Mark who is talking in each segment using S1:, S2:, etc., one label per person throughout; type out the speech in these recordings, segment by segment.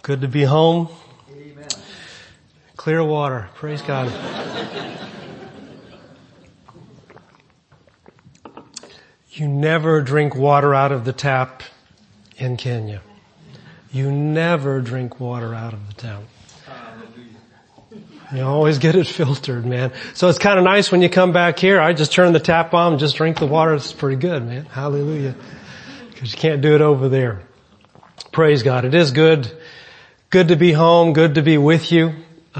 S1: Good to be home.
S2: Amen.
S1: Clear water. Praise God. You never drink water out of the tap in Kenya. You never drink water out of the tap. You always get it filtered, man. So it's kind of nice when you come back here. I just turn the tap on and just drink the water. It's pretty good, man. Hallelujah. Because you can't do it over there. Praise God. It is good. Good to be home. Good to be with you. We've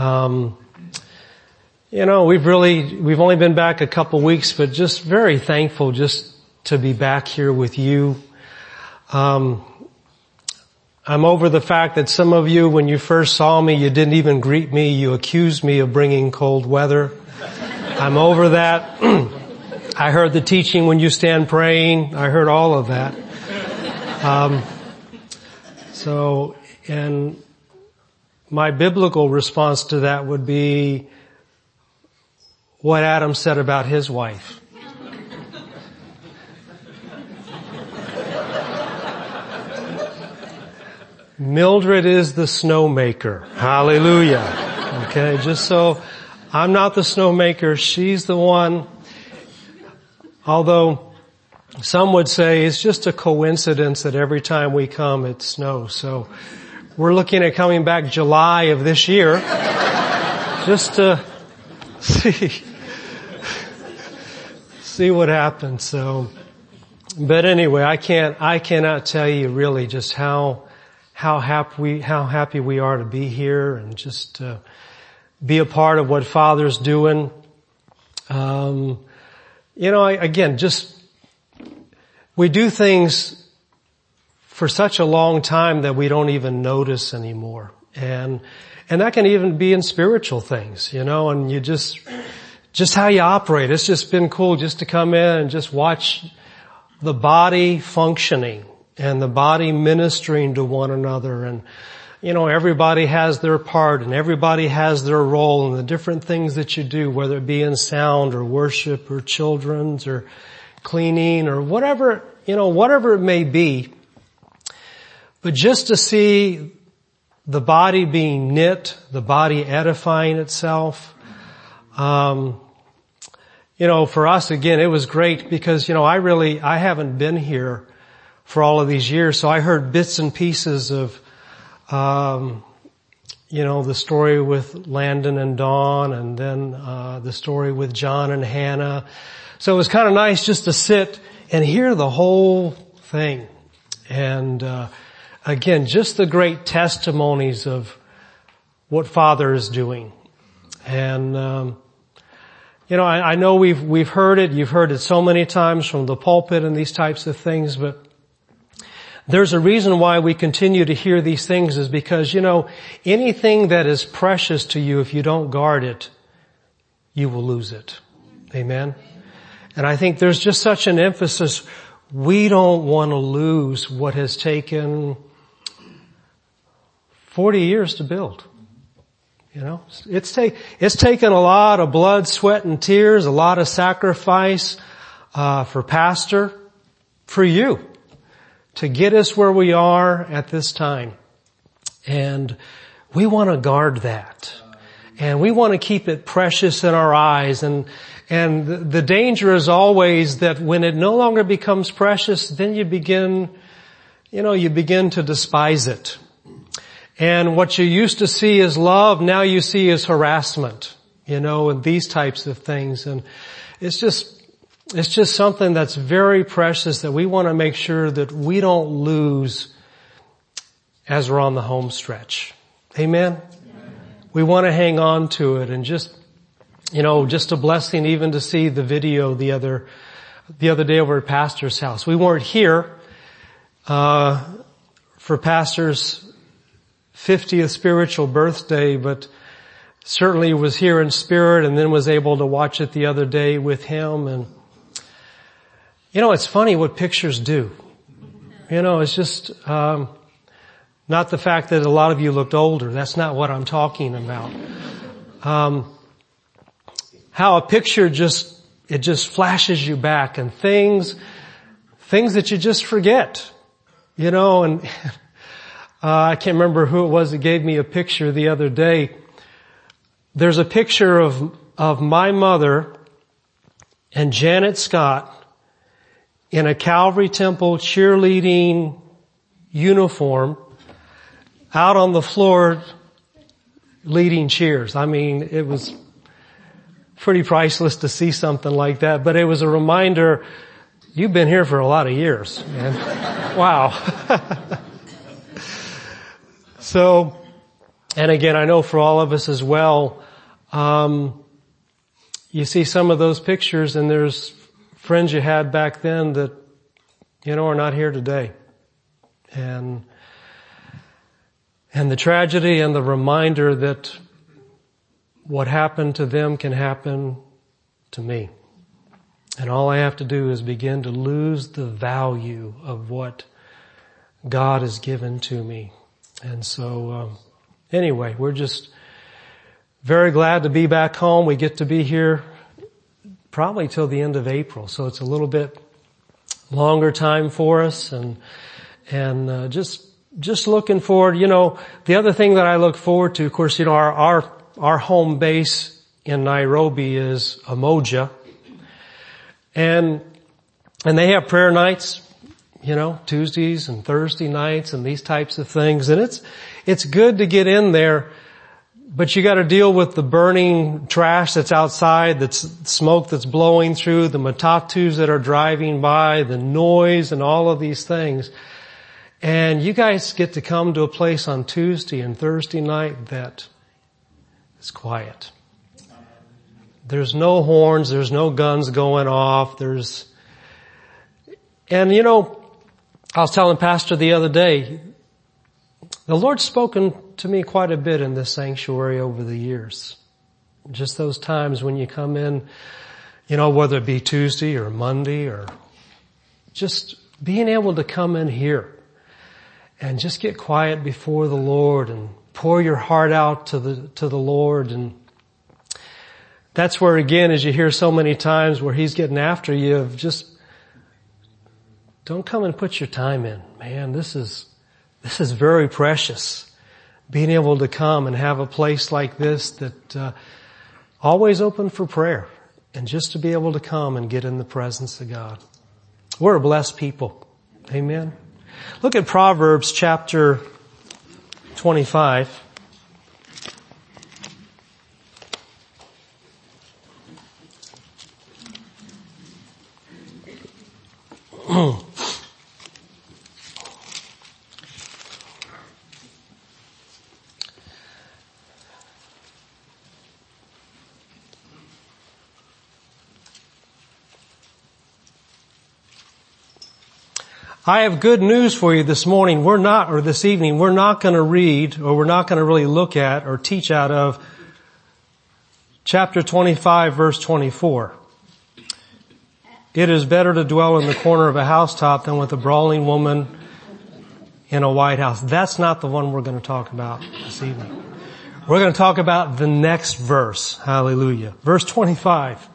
S1: only been back a couple weeks, but just very thankful just to be back here with you. I'm over the fact that some of you, when you first saw me, you didn't even greet me. You accused me of bringing cold weather. I'm over that. I heard the teaching when you stand praying. I heard all of that. And my biblical response to that would be what Adam said about his wife. Mildred is the snowmaker. Hallelujah. Okay, just so I'm not the snowmaker, she's the one. Although some would say it's just a coincidence that every time we come it snows. So we're looking at coming back July of this year just to see what happens. So, but anyway, I cannot tell you really just how happy we are to be here and just be a part of what Father's doing. We do things for such a long time that we don't even notice anymore. And that can even be in spiritual things, and you just how you operate. It's just been cool just to come in and just watch the body functioning and the body ministering to one another. And, everybody has their part and everybody has their role in the different things that you do, whether it be in sound or worship or children's or cleaning or whatever it may be. But just to see the body being knit, the body edifying itself, for us again, it was great because, I haven't been here for all of these years. So I heard bits and pieces of, the story with Landon and Dawn and then, the story with John and Hannah. So it was kind of nice just to sit and hear the whole thing. And, again, just the great testimonies of what Father is doing. And, I know we've heard it. You've heard it so many times from the pulpit and these types of things, but there's a reason why we continue to hear these things is because, anything that is precious to you, if you don't guard it, you will lose it. Amen. And I think there's just such an emphasis. We don't want to lose what has taken 40 years to build. It's taken a lot of blood, sweat, and tears, a lot of sacrifice, for Pastor, for you, to get us where we are at this time. And we want to guard that. And we want to keep it precious in our eyes. And the danger is always that when it no longer becomes precious, then you begin to despise it. And what you used to see as love, now you see as harassment, and these types of things. And it's just something that's very precious that we want to make sure that we don't lose as we're on the home stretch. Amen? Amen. We want to hang on to it and just a blessing even to see the video the other day over at Pastor's house. We weren't here, for Pastor's 50th spiritual birthday, but certainly was here in spirit and then was able to watch it the other day with him. And, it's funny what pictures do. It's just, not the fact that a lot of you looked older. That's not what I'm talking about. How a picture just flashes you back and things that you just forget, and I can't remember who it was that gave me a picture the other day. There's a picture of my mother and Janet Scott in a Calvary Temple cheerleading uniform out on the floor leading cheers. I mean, it was pretty priceless to see something like that, but it was a reminder, you've been here for a lot of years, man. Wow. So, and again, I know for all of us as well, you see some of those pictures and there's friends you had back then that, are not here today. And the tragedy and the reminder that what happened to them can happen to me. And all I have to do is begin to lose the value of what God has given to me. And so, anyway, we're just very glad to be back home. We get to be here probably till the end of April. So it's a little bit longer time for us and just looking forward. The other thing that I look forward to, of course, our home base in Nairobi is Umoja. And they have prayer nights, Tuesdays and Thursday nights and these types of things. And it's good to get in there, but you gotta deal with the burning trash that's outside, that's smoke that's blowing through, the matatus that are driving by, the noise and all of these things. And you guys get to come to a place on Tuesday and Thursday night that is quiet. There's no horns, there's no guns going off, I was telling Pastor the other day, the Lord's spoken to me quite a bit in this sanctuary over the years. Just those times when you come in, whether it be Tuesday or Monday or just being able to come in here and just get quiet before the Lord and pour your heart out to the Lord. And that's where, again, as you hear so many times where He's getting after you, of just don't come and put your time in. Man, this is very precious. Being able to come and have a place like this that always open for prayer, and just to be able to come and get in the presence of God. We're a blessed people. Amen. Look at Proverbs chapter 25. I have good news for you this morning. This evening, we're not going to read, or we're not going to really look at or teach out of chapter 25, verse 24. It is better to dwell in the corner of a housetop than with a brawling woman in a white house. That's not the one we're going to talk about this evening. We're going to talk about the next verse. Hallelujah. Verse 25.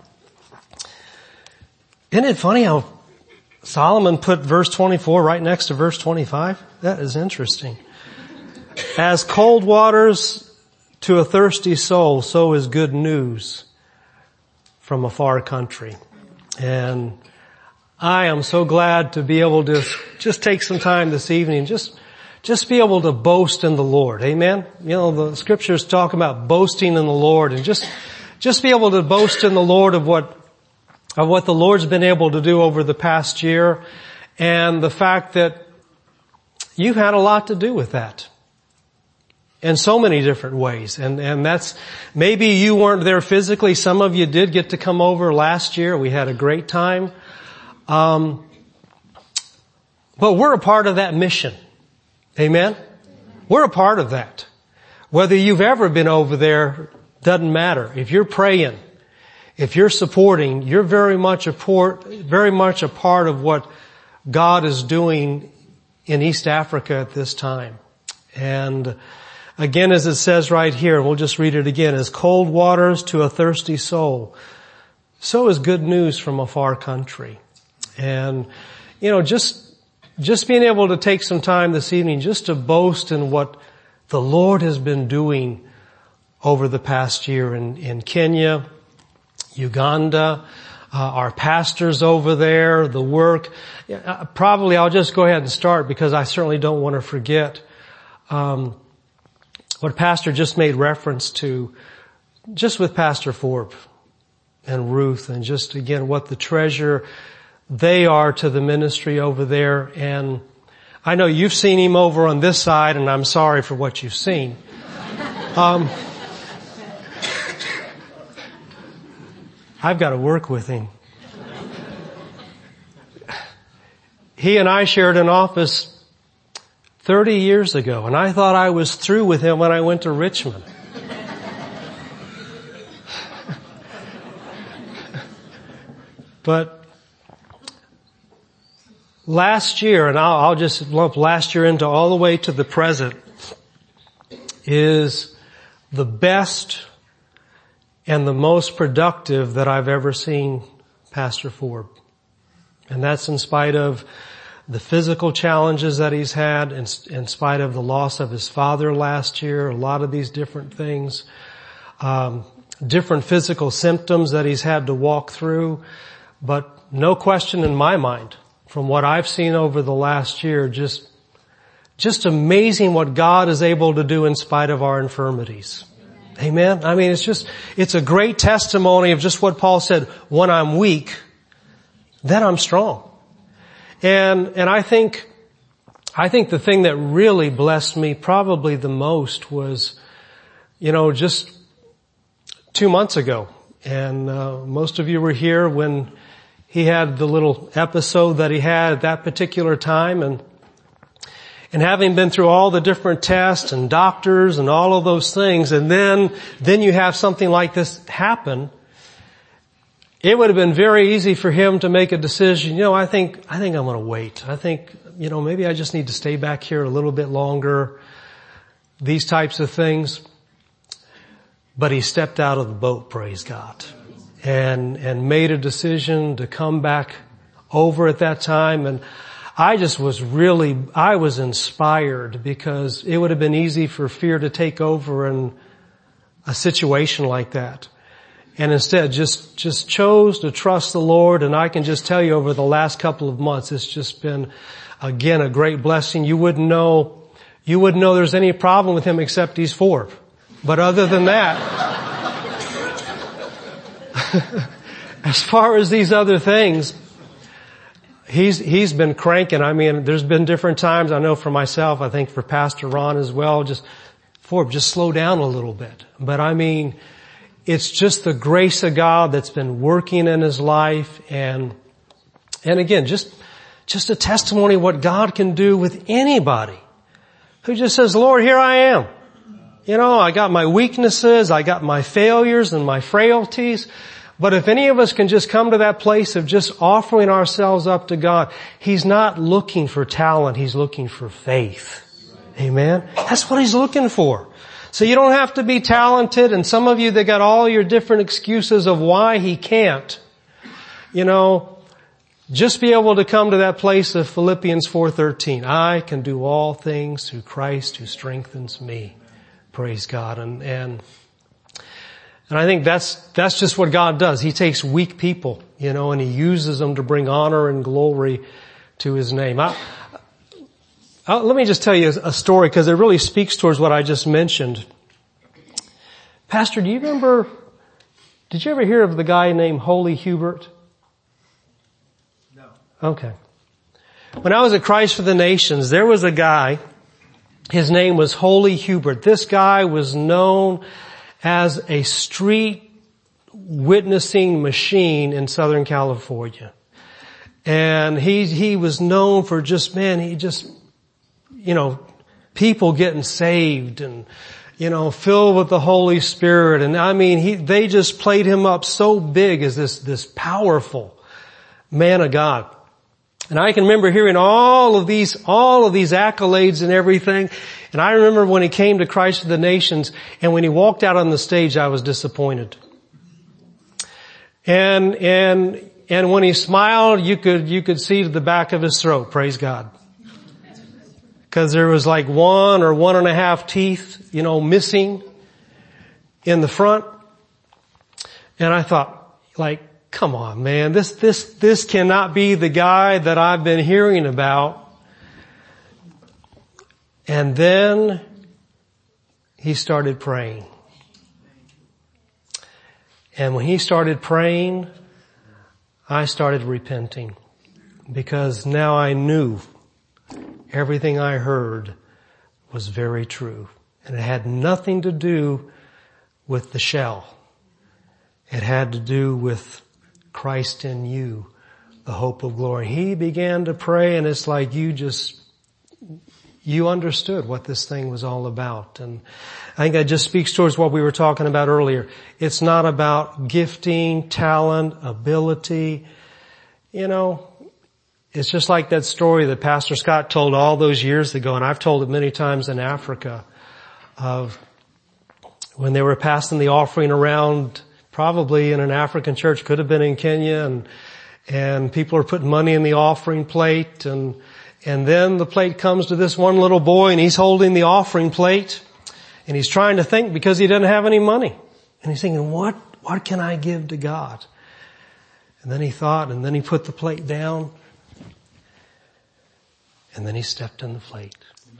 S1: Isn't it funny how Solomon put verse 24 right next to verse 25? That is interesting. As cold waters to a thirsty soul, so is good news from a far country. And I am so glad to be able to just take some time this evening, just be able to boast in the Lord. Amen. The scriptures talk about boasting in the Lord, and just be able to boast in the Lord of what the Lord's been able to do over the past year, and the fact that you've had a lot to do with that in so many different ways. And that's, maybe you weren't there physically. Some of you did get to come over last year. We had a great time. But we're a part of that mission. Amen? We're a part of that. Whether you've ever been over there, doesn't matter. If you're praying, if you're supporting, you're very much a part of what God is doing in East Africa at this time. And again, as it says right here, we'll just read it again, as cold waters to a thirsty soul, so is good news from a far country. And, just just being able to take some time this evening just to boast in what the Lord has been doing over the past year in Kenya, Uganda, our pastors over there, the work. Probably I'll just go ahead and start because I certainly don't want to forget what Pastor just made reference to, just with Pastor Forbes and Ruth, and just again what the treasure they are to the ministry over there. And I know you've seen him over on this side, and I'm sorry for what you've seen. I've got to work with him. He and I shared an office 30 years ago, and I thought I was through with him when I went to Richmond. But last year, and I'll just lump last year into all the way to the present, is the best and the most productive that I've ever seen Pastor Forbes. And that's in spite of the physical challenges that he's had, in spite of the loss of his father last year, a lot of these different things, different physical symptoms that he's had to walk through. But no question in my mind, from what I've seen over the last year, just amazing what God is able to do in spite of our infirmities. Amen. I mean, it's a great testimony of just what Paul said, when I'm weak, then I'm strong. And I think the thing that really blessed me probably the most was, just 2 months ago. And, most of you were here when he had the little episode that he had at that particular time, and having been through all the different tests and doctors and all of those things, and then you have something like this happen, it would have been very easy for him to make a decision. I think I'm going to wait. I think, maybe I just need to stay back here a little bit longer. These types of things. But he stepped out of the boat, praise God, and made a decision to come back over at that time. And I was inspired, because it would have been easy for fear to take over in a situation like that. And instead just chose to trust the Lord. And I can just tell you, over the last couple of months, it's just been, again, a great blessing. You wouldn't know there's any problem with him except he's Forbes. But other than that, as far as these other things, he's been cranking. I mean, there's been different times, I know for myself, I think for Pastor Ron as well, Forbes, just slow down a little bit. But I mean, it's just the grace of God that's been working in his life, and again, just a testimony of what God can do with anybody who just says, Lord, here I am. I got my weaknesses, I got my failures and my frailties. But if any of us can just come to that place of just offering ourselves up to God, he's not looking for talent, he's looking for faith. Amen? That's what he's looking for. So you don't have to be talented, and some of you that got all your different excuses of why he can't, just be able to come to that place of Philippians 4:13. I can do all things through Christ who strengthens me. Praise God. And I think that's just what God does. He takes weak people, and he uses them to bring honor and glory to his name. Let me just tell you a story, because it really speaks towards what I just mentioned. Pastor, did you ever hear of the guy named Holy Hubert?
S2: No.
S1: Okay. When I was at Christ for the Nations, there was a guy, his name was Holy Hubert. This guy was known as a street witnessing machine in Southern California. And he was known for people getting saved and, filled with the Holy Spirit. And I mean, they just played him up so big as this powerful man of God. And I can remember hearing all of these accolades and everything. And I remember when he came to Christ for the Nations, and when he walked out on the stage, I was disappointed. And when he smiled, you could see to the back of his throat, praise God. because there was like 1 or 1.5 teeth, missing in the front. And I thought, come on, man, this cannot be the guy that I've been hearing about. And then he started praying. And when he started praying, I started repenting, because now I knew everything I heard was very true. And it had nothing to do with the shell. It had to do with Christ in you, the hope of glory. He began to pray, and it's like you understood what this thing was all about. And I think that just speaks towards what we were talking about earlier. It's not about gifting, talent, ability. It's just like that story that Pastor Scott told all those years ago, and I've told it many times in Africa, of when they were passing the offering around, probably in an African church, could have been in Kenya, and people are putting money in the offering plate, and then the plate comes to this one little boy, and he's holding the offering plate, and he's trying to think, because he doesn't have any money. And he's thinking, what can I give to God? And then he thought, and then he put the plate down, and then he stepped in the plate.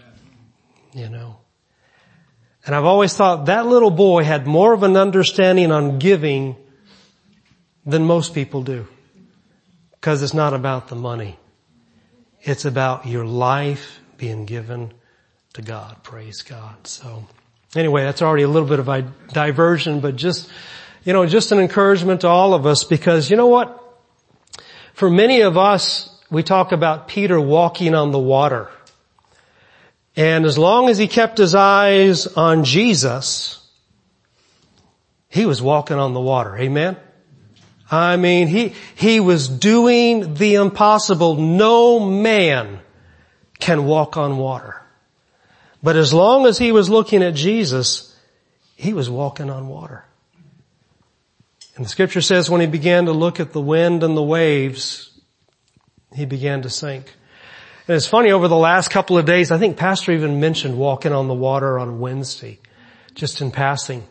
S1: And I've always thought that little boy had more of an understanding on giving than most people do. Because it's not about the money. It's about your life being given to God. Praise God. So anyway, that's already a little bit of a diversion, but just an encouragement to all of us, because you know what? For many of us, we talk about Peter walking on the water. And as long as he kept his eyes on Jesus, he was walking on the water. Amen? I mean, he was doing the impossible. No man can walk on water. But as long as he was looking at Jesus, he was walking on water. And the scripture says when he began to look at the wind and the waves, he began to sink. And it's funny, over the last couple of days, I think Pastor even mentioned walking on the water on Wednesday, just in passing.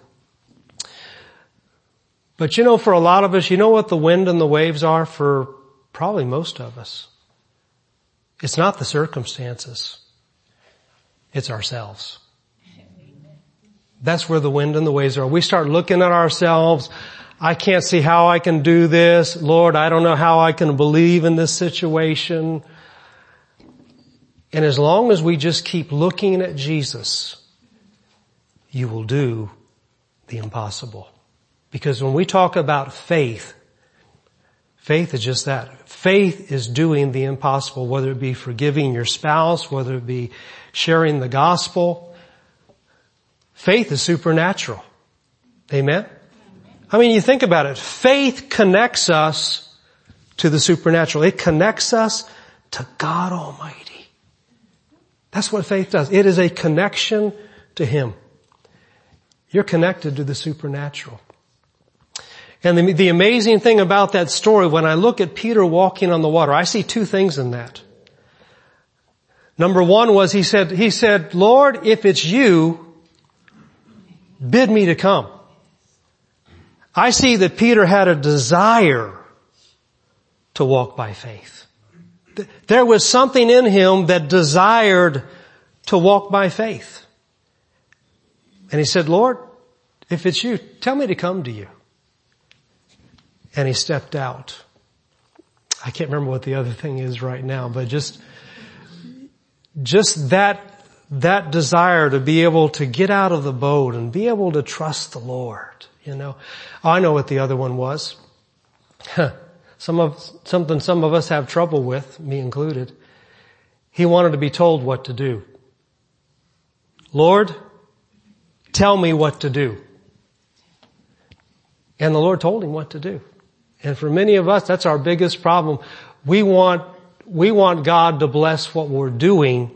S1: But for a lot of us, you know what the wind and the waves are for probably most of us? It's not the circumstances. It's ourselves. That's where the wind and the waves are. We start looking at ourselves. I can't see how I can do this. Lord, I don't know how I can believe in this situation. And as long as we just keep looking at Jesus, you will do the impossible. Because when we talk about faith, faith is just that. Faith is doing the impossible, whether it be forgiving your spouse, whether it be sharing the gospel. Faith is supernatural. Amen? I mean, you think about it. Faith connects us to the supernatural. It connects us to God Almighty. That's what faith does. It is a connection to Him. You're connected to the supernatural. And the amazing thing about that story, when I look at Peter walking on the water, I see two things in that. Number one was he said, Lord, if it's you, bid me to come. I see that Peter had a desire to walk by faith. There was something in him that desired to walk by faith. And he said, Lord, if it's you, tell me to come to you. And he stepped out. I can't remember what the other thing is right now, but just that desire to be able to get out of the boat and be able to trust the Lord, I know what the other one was. Something some of us have trouble with, me included. He wanted to be told what to do. Lord, tell me what to do. And the Lord told him what to do. And for many of us, that's our biggest problem. We want God to bless what we're doing,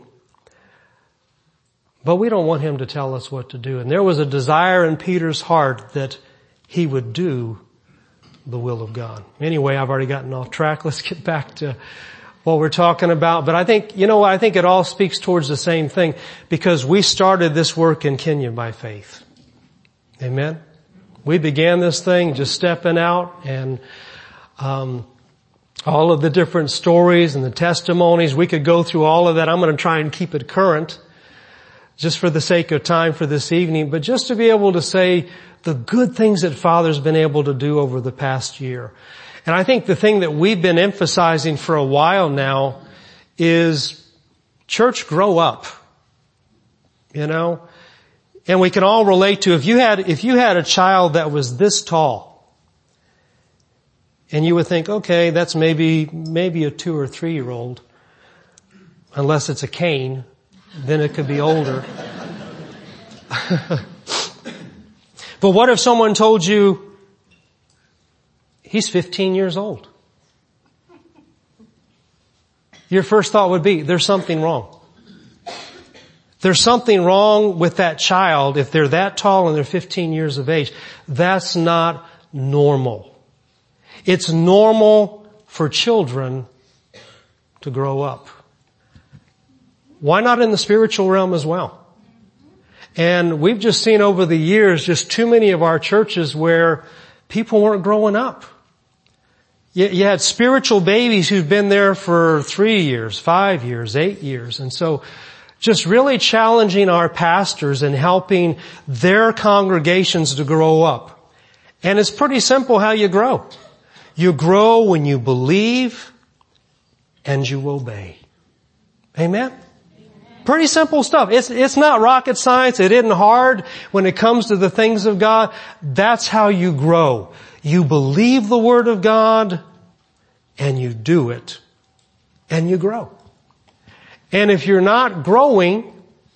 S1: but we don't want Him to tell us what to do. And there was a desire in Peter's heart that he would do the will of God. Anyway, I've already gotten off track. Let's get back to what we're talking about. But I think it all speaks towards the same thing, because we started this work in Kenya by faith. Amen. We began this thing just stepping out, and all of the different stories and the testimonies, we could go through all of that. I'm going to try and keep it current just for the sake of time for this evening, but just to be able to say the good things that Father's been able to do over the past year. And I think the thing that we've been emphasizing for a while now is church, grow up. And we can all relate to, if you had a child that was this tall, and you would think, okay, that's maybe a 2 or 3 year old, unless it's a cane, then it could be older. But what if someone told you, he's 15 years old? Your first thought would be, there's something wrong. There's something wrong with that child if they're that tall and they're 15 years of age. That's not normal. It's normal for children to grow up. Why not in the spiritual realm as well? And we've just seen over the years just too many of our churches where people weren't growing up. You had spiritual babies who've been there for 3 years, 5 years, 8 years. And so just really challenging our pastors and helping their congregations to grow up. And it's pretty simple how you grow. You grow when you believe and you obey. Amen? Pretty simple stuff. It's not rocket science. It isn't hard when it comes to the things of God. That's how you grow. You believe the Word of God and you do it and you grow. And if you're not growing,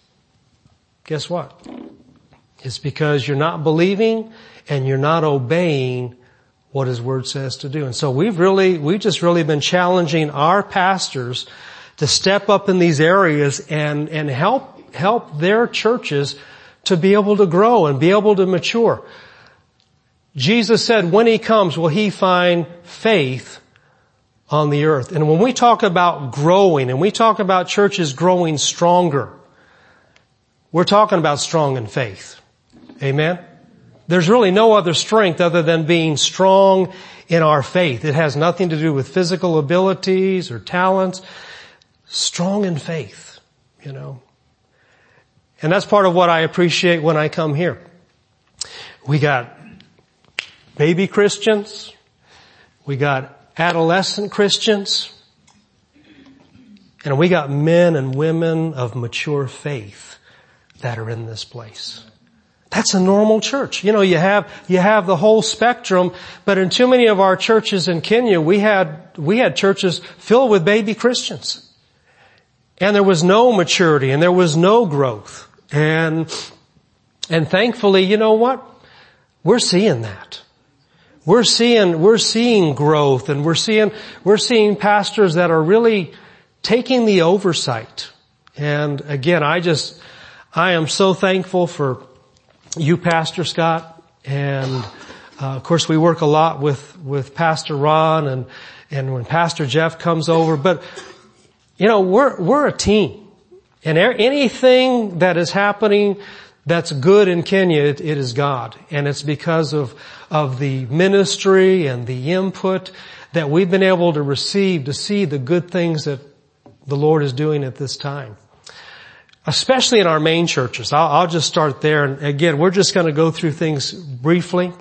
S1: guess what? It's because you're not believing and you're not obeying what His Word says to do. And so we've just really been challenging our pastors to step up in these areas and help their churches to be able to grow and be able to mature. Jesus said when He comes, will He find faith on the earth? And when we talk about growing and we talk about churches growing stronger, we're talking about strong in faith. Amen? There's really no other strength other than being strong in our faith. It has nothing to do with physical abilities or talents. Strong in faith, And that's part of what I appreciate when I come here. We got baby Christians. We got adolescent Christians. And we got men and women of mature faith that are in this place. That's a normal church. You have the whole spectrum, but in too many of our churches in Kenya, we had churches filled with baby Christians. And there was no maturity and there was no growth. And thankfully, you know what? We're seeing that. We're seeing growth, and we're seeing pastors that are really taking the oversight. And again, I am so thankful for you, Pastor Scott. And, of course, we work a lot with Pastor Ron and when Pastor Jeff comes over, but we're a team. And anything that is happening that's good in Kenya, it is God. And it's because of the ministry and the input that we've been able to receive to see the good things that the Lord is doing at this time. Especially in our main churches. I'll just start there. And again, we're just going to go through things briefly.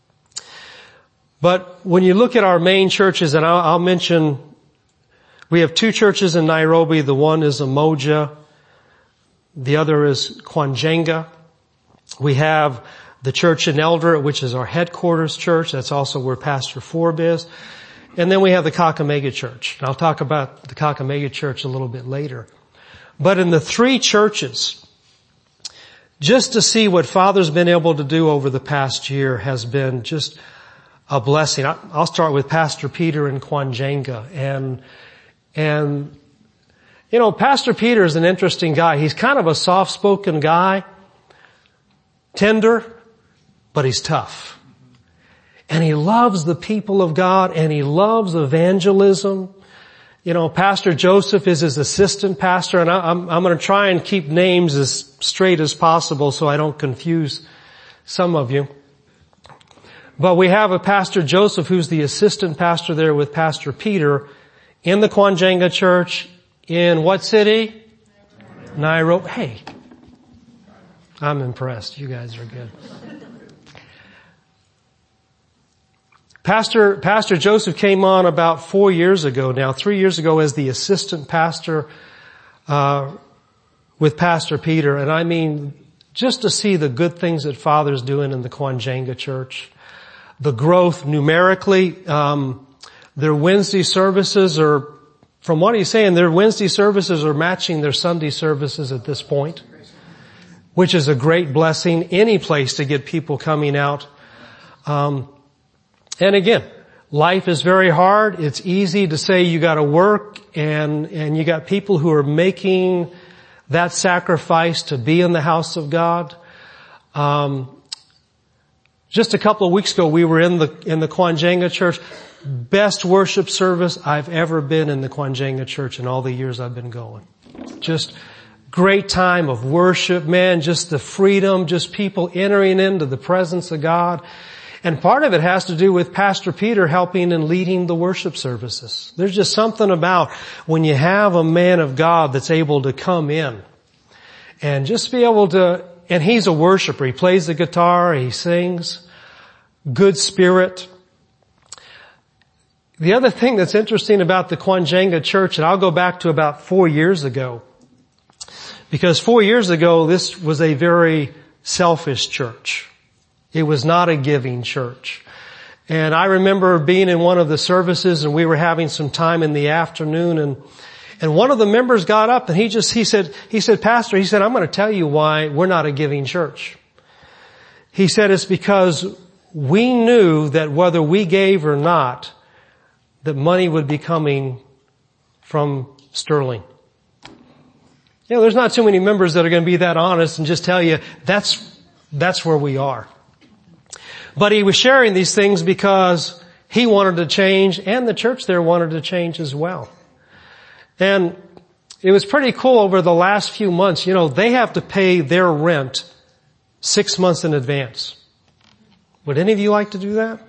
S1: But when you look at our main churches, and I'll mention, we have 2 churches in Nairobi. The one is Umoja. The other is Kwanjenga. We have the church in Eldoret, which is our headquarters church. That's also where Pastor Forb is. And then we have the Kakamega Church. And I'll talk about the Kakamega Church a little bit later. But in the 3 churches, just to see what Father's been able to do over the past year has been just a blessing. I'll start with Pastor Peter in Kwanjenga. And Pastor Peter is an interesting guy. He's kind of a soft-spoken guy, tender, but he's tough. And he loves the people of God, and he loves evangelism. Pastor Joseph is his assistant pastor, and I'm going to try and keep names as straight as possible so I don't confuse some of you. But we have a Pastor Joseph who's the assistant pastor there with Pastor Peter in the Kwanjenga Church in what city? Nairobi. Hey, I'm impressed. You guys are good. Pastor Joseph came on about 4 years ago now, 3 years ago as the assistant pastor, with Pastor Peter. And I mean, just to see the good things that Father's doing in the Kwanjenga Church, the growth numerically, their Wednesday services are, from what he's saying, their Wednesday services are matching their Sunday services at this point, which is a great blessing. Any place to get people coming out. And again, life is very hard. It's easy to say you gotta work and you got people who are making that sacrifice to be in the house of God. Just a couple of weeks ago we were in the Kwanjenga Church. Best worship service I've ever been in the Kwanjenga Church in all the years I've been going. Just great time of worship, man, just the freedom, just people entering into the presence of God. And part of it has to do with Pastor Peter helping and leading the worship services. There's just something about when you have a man of God that's able to come in and just be able to, and he's a worshiper. He plays the guitar, he sings, good spirit. The other thing that's interesting about the Kwanjenga Church, and I'll go back to about 4 years ago, because 4 years ago this was a very selfish church. It was not a giving church. And I remember being in one of the services and we were having some time in the afternoon and one of the members got up and he said, Pastor, he said, I'm going to tell you why we're not a giving church. He said, it's because we knew that whether we gave or not, that money would be coming from Sterling. There's not too many members that are going to be that honest and just tell you that's where we are. But he was sharing these things because he wanted to change and the church there wanted to change as well. And it was pretty cool over the last few months. They have to pay their rent 6 months in advance. Would any of you like to do that?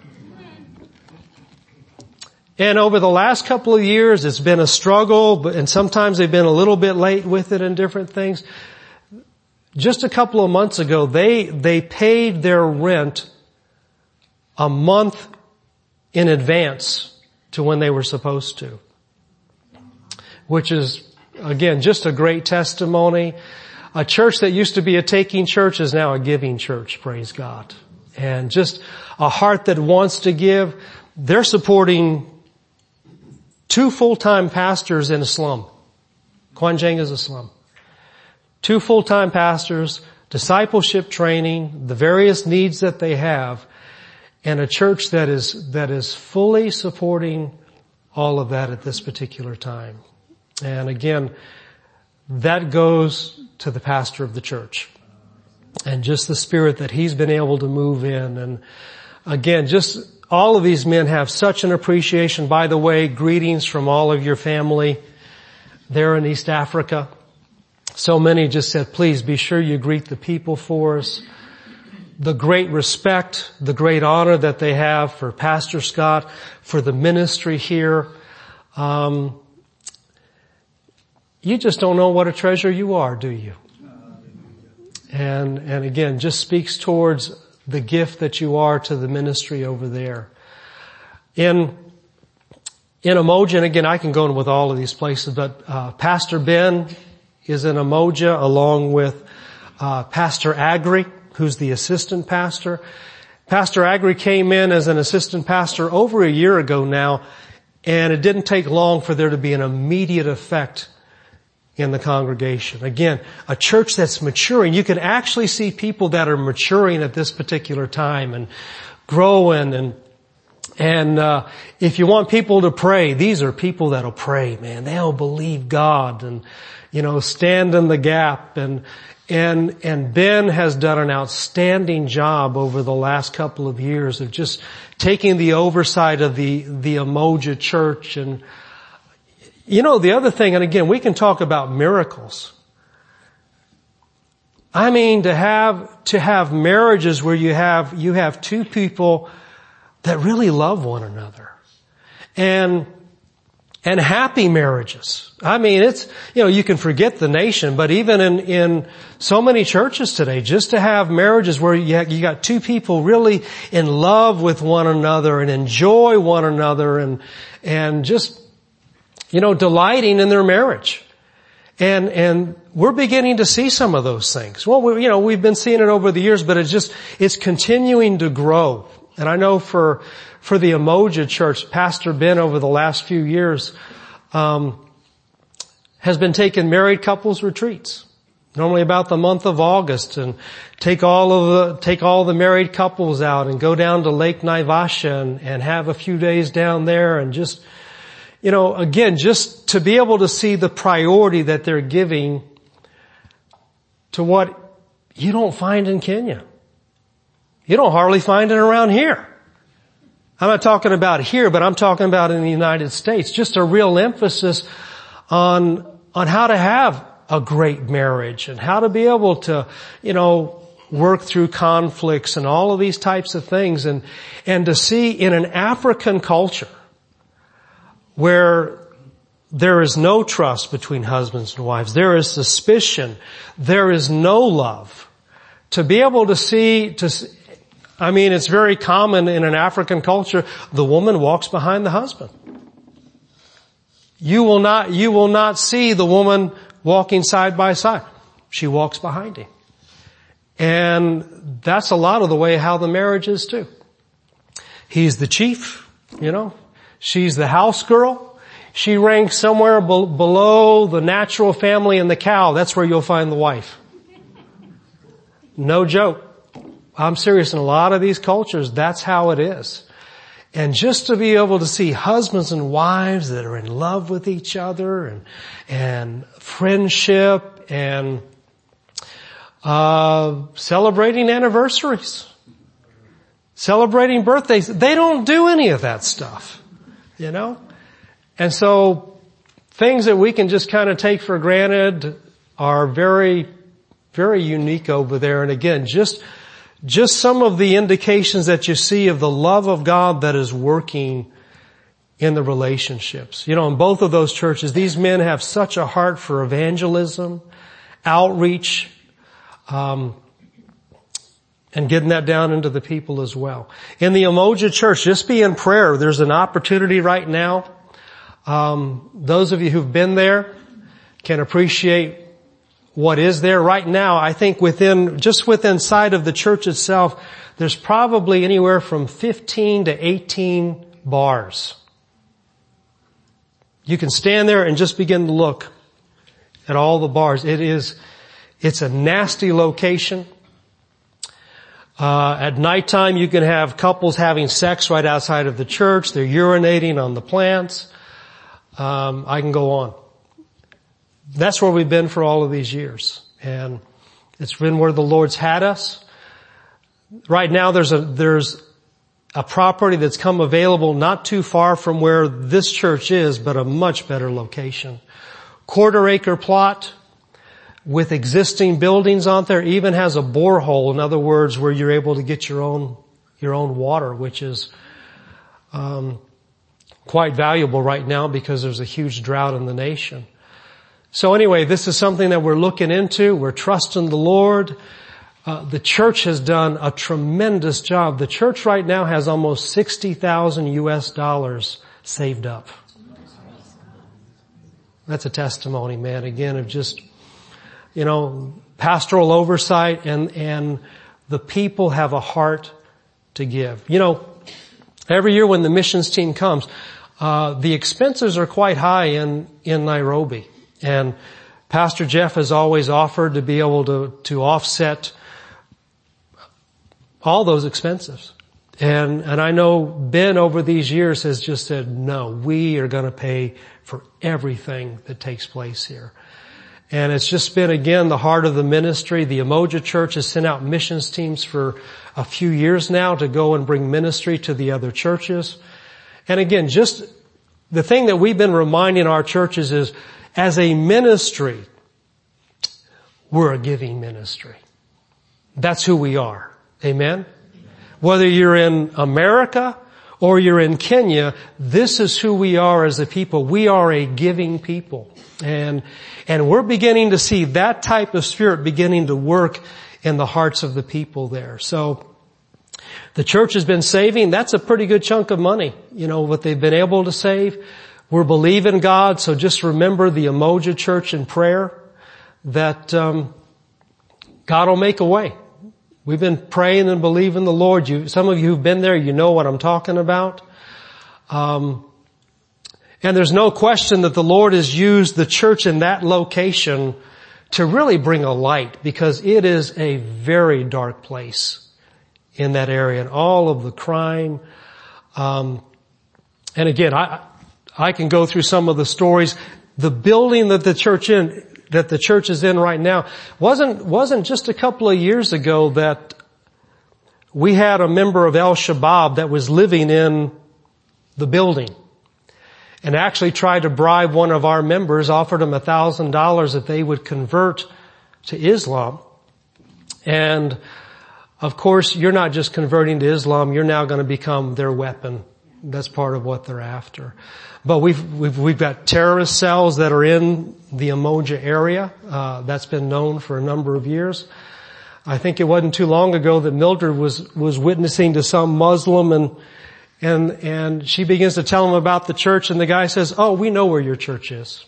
S1: And over the last couple of years, it's been a struggle, and sometimes they've been a little bit late with it and different things. Just a couple of months ago, they paid their rent a month in advance to when they were supposed to. Which is, again, just a great testimony. A church that used to be a taking church is now a giving church, praise God. And just a heart that wants to give. They're supporting 2 full-time pastors in a slum. Kwanjenga is a slum. 2 full-time pastors, discipleship training, the various needs that they have, and a church that is fully supporting all of that at this particular time. And again, that goes to the pastor of the church and just the spirit that he's been able to move in. And again, just all of these men have such an appreciation. By the way, greetings from all of your family there in East Africa. So many just said, please be sure you greet the people for us. The great respect, the great honor that they have for Pastor Scott, for the ministry here. You just don't know what a treasure you are, do you? And again, just speaks towards the gift that you are to the ministry over there. In Umoja, and again, I can go in with all of these places, but Pastor Ben is in Umoja along with Pastor Agri, who's the assistant pastor. Pastor Agri came in as an assistant pastor over a year ago now, and it didn't take long for there to be an immediate effect in the congregation. Again, a church that's maturing. You can actually see people that are maturing at this particular time and growing and if you want people to pray, these are people that'll pray, man. They'll believe God and, stand in the gap. And Ben has done an outstanding job over the last couple of years of just taking the oversight of the Umoja church. And, You know, the other thing, and again, we can talk about miracles. I mean, to have marriages where you have two people that really love one another. And happy marriages. I mean, it's, you know, you can forget the nation, but even in so many churches today, just to have marriages where you got two people really in love with one another and enjoy one another and just, you know, delighting in their marriage. And we're beginning to see some of those things. Well, we've been seeing it over the years, but it's continuing to grow. And I know for the Umoja Church, Pastor Ben over the last few years, has been taking married couples retreats. Normally about the month of August, and take all the married couples out and go down to Lake Naivasha and have a few days down there and just, you know, again, just to be able to see the priority that they're giving to what you don't find in Kenya. You don't hardly find it around here. I'm not talking about here, but I'm talking about in the United States. Just a real emphasis on how to have a great marriage and how to be able to, you know, work through conflicts and all of these types of things, and to see in an African culture where there is no trust between husbands and wives, there is suspicion, there is no love, to be able to see, I mean, it's very common in an African culture, the woman walks behind the husband. You will not see the woman walking side by side. She walks behind him. And that's a lot of the way how the marriage is too. He's the chief, you know. She's the house girl. She ranks somewhere below the natural family and the cow. That's where you'll find the wife. No joke. I'm serious. In a lot of these cultures, that's how it is. And just to be able to see husbands and wives that are in love with each other and friendship and celebrating anniversaries, celebrating birthdays. They don't do any of that stuff, you know? And so things that we can just kind of take for granted are very, very unique over there. And again, just some of the indications that you see of the love of God that is working in the relationships. You know, in both of those churches, these men have such a heart for evangelism, outreach, and getting that down into the people as well. In the Umoja Church, just be in prayer. There's an opportunity right now. Those of you who've been there can appreciate what is there right now. I think within sight of the church itself, there's probably anywhere from 15 to 18 bars. You can stand there and just begin to look at all the bars. It's a nasty location. At nighttime, you can have couples having sex right outside of the church. They're urinating on the plants. I can go on. That's where we've been for all of these years. And it's been where the Lord's had us. Right now there's a property that's come available not too far from where this church is, but a much better location. 1/4 acre plot with existing buildings on there, even has a borehole. In other words, where you're able to get your own water, which is, quite valuable right now because there's a huge drought in the nation. So anyway, this is something that we're looking into. We're trusting the Lord. The church has done a tremendous job. The church right now has almost $60,000 saved up. That's a testimony, man, again, of just, you know, pastoral oversight and the people have a heart to give. You know, every year when the missions team comes, the expenses are quite high in Nairobi. And Pastor Jeff has always offered to be able to offset all those expenses. And I know Ben over these years has just said, no, we are going to pay for everything that takes place here. And it's just been, again, the heart of the ministry. The Umoja Church has sent out missions teams for a few years now to go and bring ministry to the other churches. And again, just the thing that we've been reminding our churches is, as a ministry, we're a giving ministry. That's who we are. Amen? Whether you're in America or you're in Kenya, this is who we are as a people. We are a giving people. And we're beginning to see that type of spirit beginning to work in the hearts of the people there. So, the church has been saving. That's a pretty good chunk of money. You know, what they've been able to save. We're believing God. So just remember the Umoja Church in prayer that, God will make a way. We've been praying and believing the Lord. Some of you who've been there, you know what I'm talking about. And there's no question that the Lord has used the church in that location to really bring a light, because it is a very dark place in that area, and all of the crime. And again, I can go through some of the stories. The building that the church is in right now wasn't just a couple of years ago that we had a member of Al Shabaab that was living in the building and actually tried to bribe one of our members, offered him $1,000 if they would convert to Islam. And of course, you're not just converting to Islam, you're now going to become their weapon. That's part of what they're after. But we've got terrorist cells that are in the Umoja area. That's been known for a number of years. I think it wasn't too long ago that Mildred was witnessing to some Muslim, and she begins to tell him about the church, and the guy says, "Oh, we know where your church is."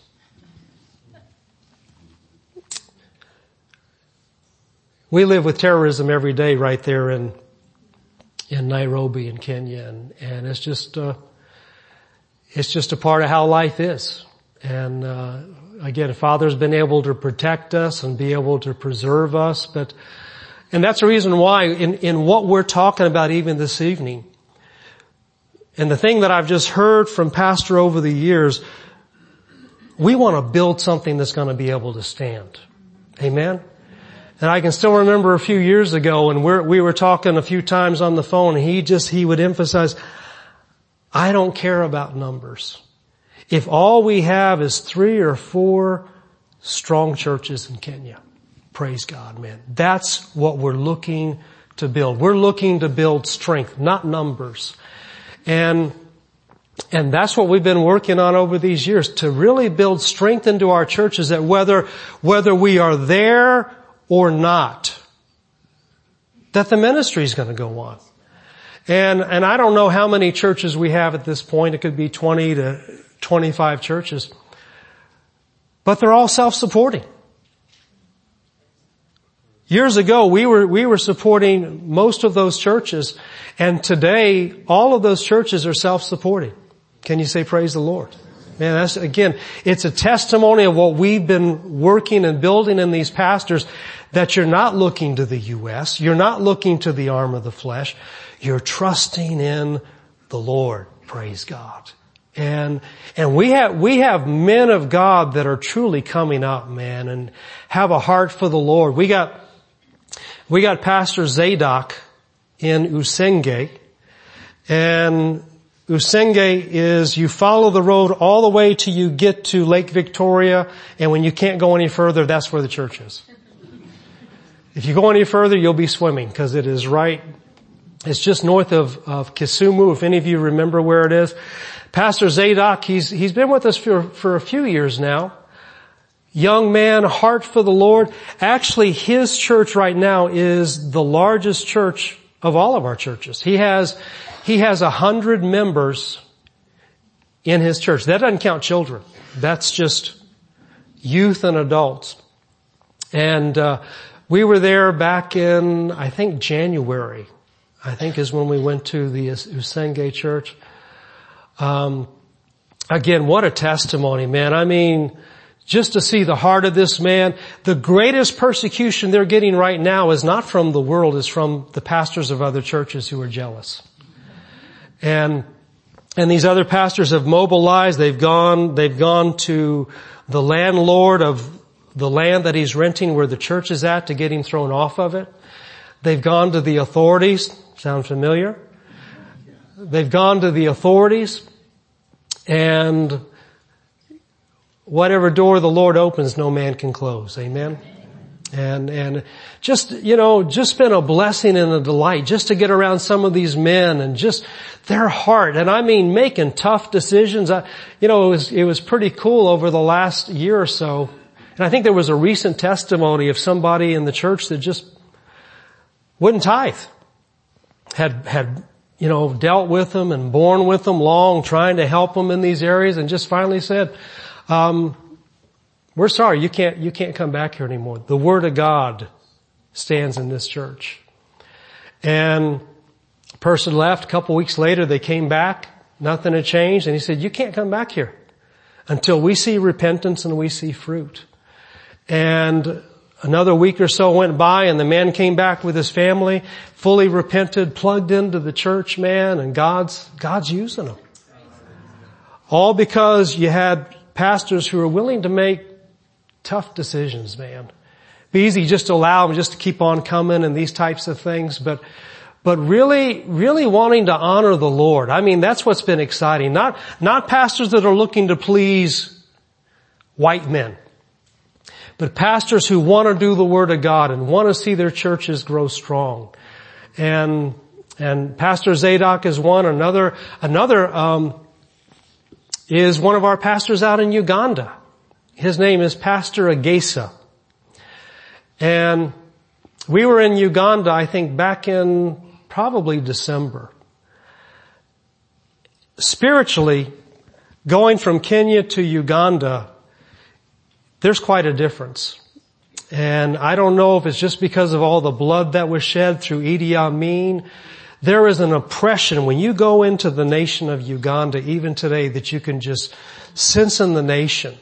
S1: We live with terrorism every day right there in Nairobi in Kenya, and it's just a part of how life is. And again, Father's been able to protect us and be able to preserve us, and that's the reason why in what we're talking about even this evening, and the thing that I've just heard from Pastor over the years, we want to build something that's going to be able to stand. Amen? And I can still remember a few years ago, and we were talking a few times on the phone, and he would emphasize, I don't care about numbers. If all we have is 3 or 4 strong churches in Kenya, praise God, man. That's what we're looking to build. We're looking to build strength, not numbers. And that's what we've been working on over these years, to really build strength into our churches, that whether we are there or not, that the ministry is going to go on. And I don't know how many churches we have at this point. It could be 20 to 25 churches. But they're all self-supporting. Years ago, we were supporting most of those churches, and today all of those churches are self-supporting. Can you say praise the Lord? Man, that's, again, it's a testimony of what we've been working and building in these pastors, that you're not looking to the U.S., you're not looking to the arm of the flesh, you're trusting in the Lord. Praise God. And we have men of God that are truly coming up, man, and have a heart for the Lord. We got Pastor Zadok in Usenge, and Usenge is, you follow the road all the way till you get to Lake Victoria, and when you can't go any further, that's where the church is. If you go any further, you'll be swimming, because it is right, it's just north of Kisumu, if any of you remember where it is. Pastor Zadok, he's been with us for a few years now. Young man, heart for the Lord. Actually, his church right now is the largest church of all of our churches. He has 100 members in his church. That doesn't count children. That's just youth and adults. And we were there back in, I think, January. I think is when we went to the Usenge church. Again, what a testimony, man. I mean, just to see the heart of this man. The greatest persecution they're getting right now is not from the world, it's from the pastors of other churches who are jealous. And these other pastors have mobilized, they've gone to the landlord of the land that he's renting where the church is at to get him thrown off of it. They've gone to the authorities. Sound familiar? They've gone to the authorities, And whatever door the Lord opens, no man can close. Amen. And just, just been a blessing and a delight just to get around some of these men and just their heart. And I mean, making tough decisions. It was pretty cool over the last year or so. And I think there was a recent testimony of somebody in the church that just wouldn't tithe. Had dealt with them and borne with them long, trying to help them in these areas, and just finally said, we're sorry, you can't come back here anymore. The Word of God stands in this church. And the person left. A couple weeks later, they came back. Nothing had changed. And he said, you can't come back here until we see repentance and we see fruit. And another week or so went by, and the man came back with his family, fully repented, plugged into the church, man, and God's using them. All because you had pastors who are willing to make tough decisions, man. Be easy just to allow them just to keep on coming and these types of things, but really, really wanting to honor the Lord. I mean, that's what's been exciting. Not pastors that are looking to please white men, but pastors who want to do the Word of God and want to see their churches grow strong. And Pastor Zadok is one. Another is one of our pastors out in Uganda. His name is Pastor Agesa. And we were in Uganda, I think, back in probably December. Spiritually, going from Kenya to Uganda, there's quite a difference. And I don't know if it's just because of all the blood that was shed through Idi Amin. There is an oppression when you go into the nation of Uganda, even today, that you can just sense in the nation.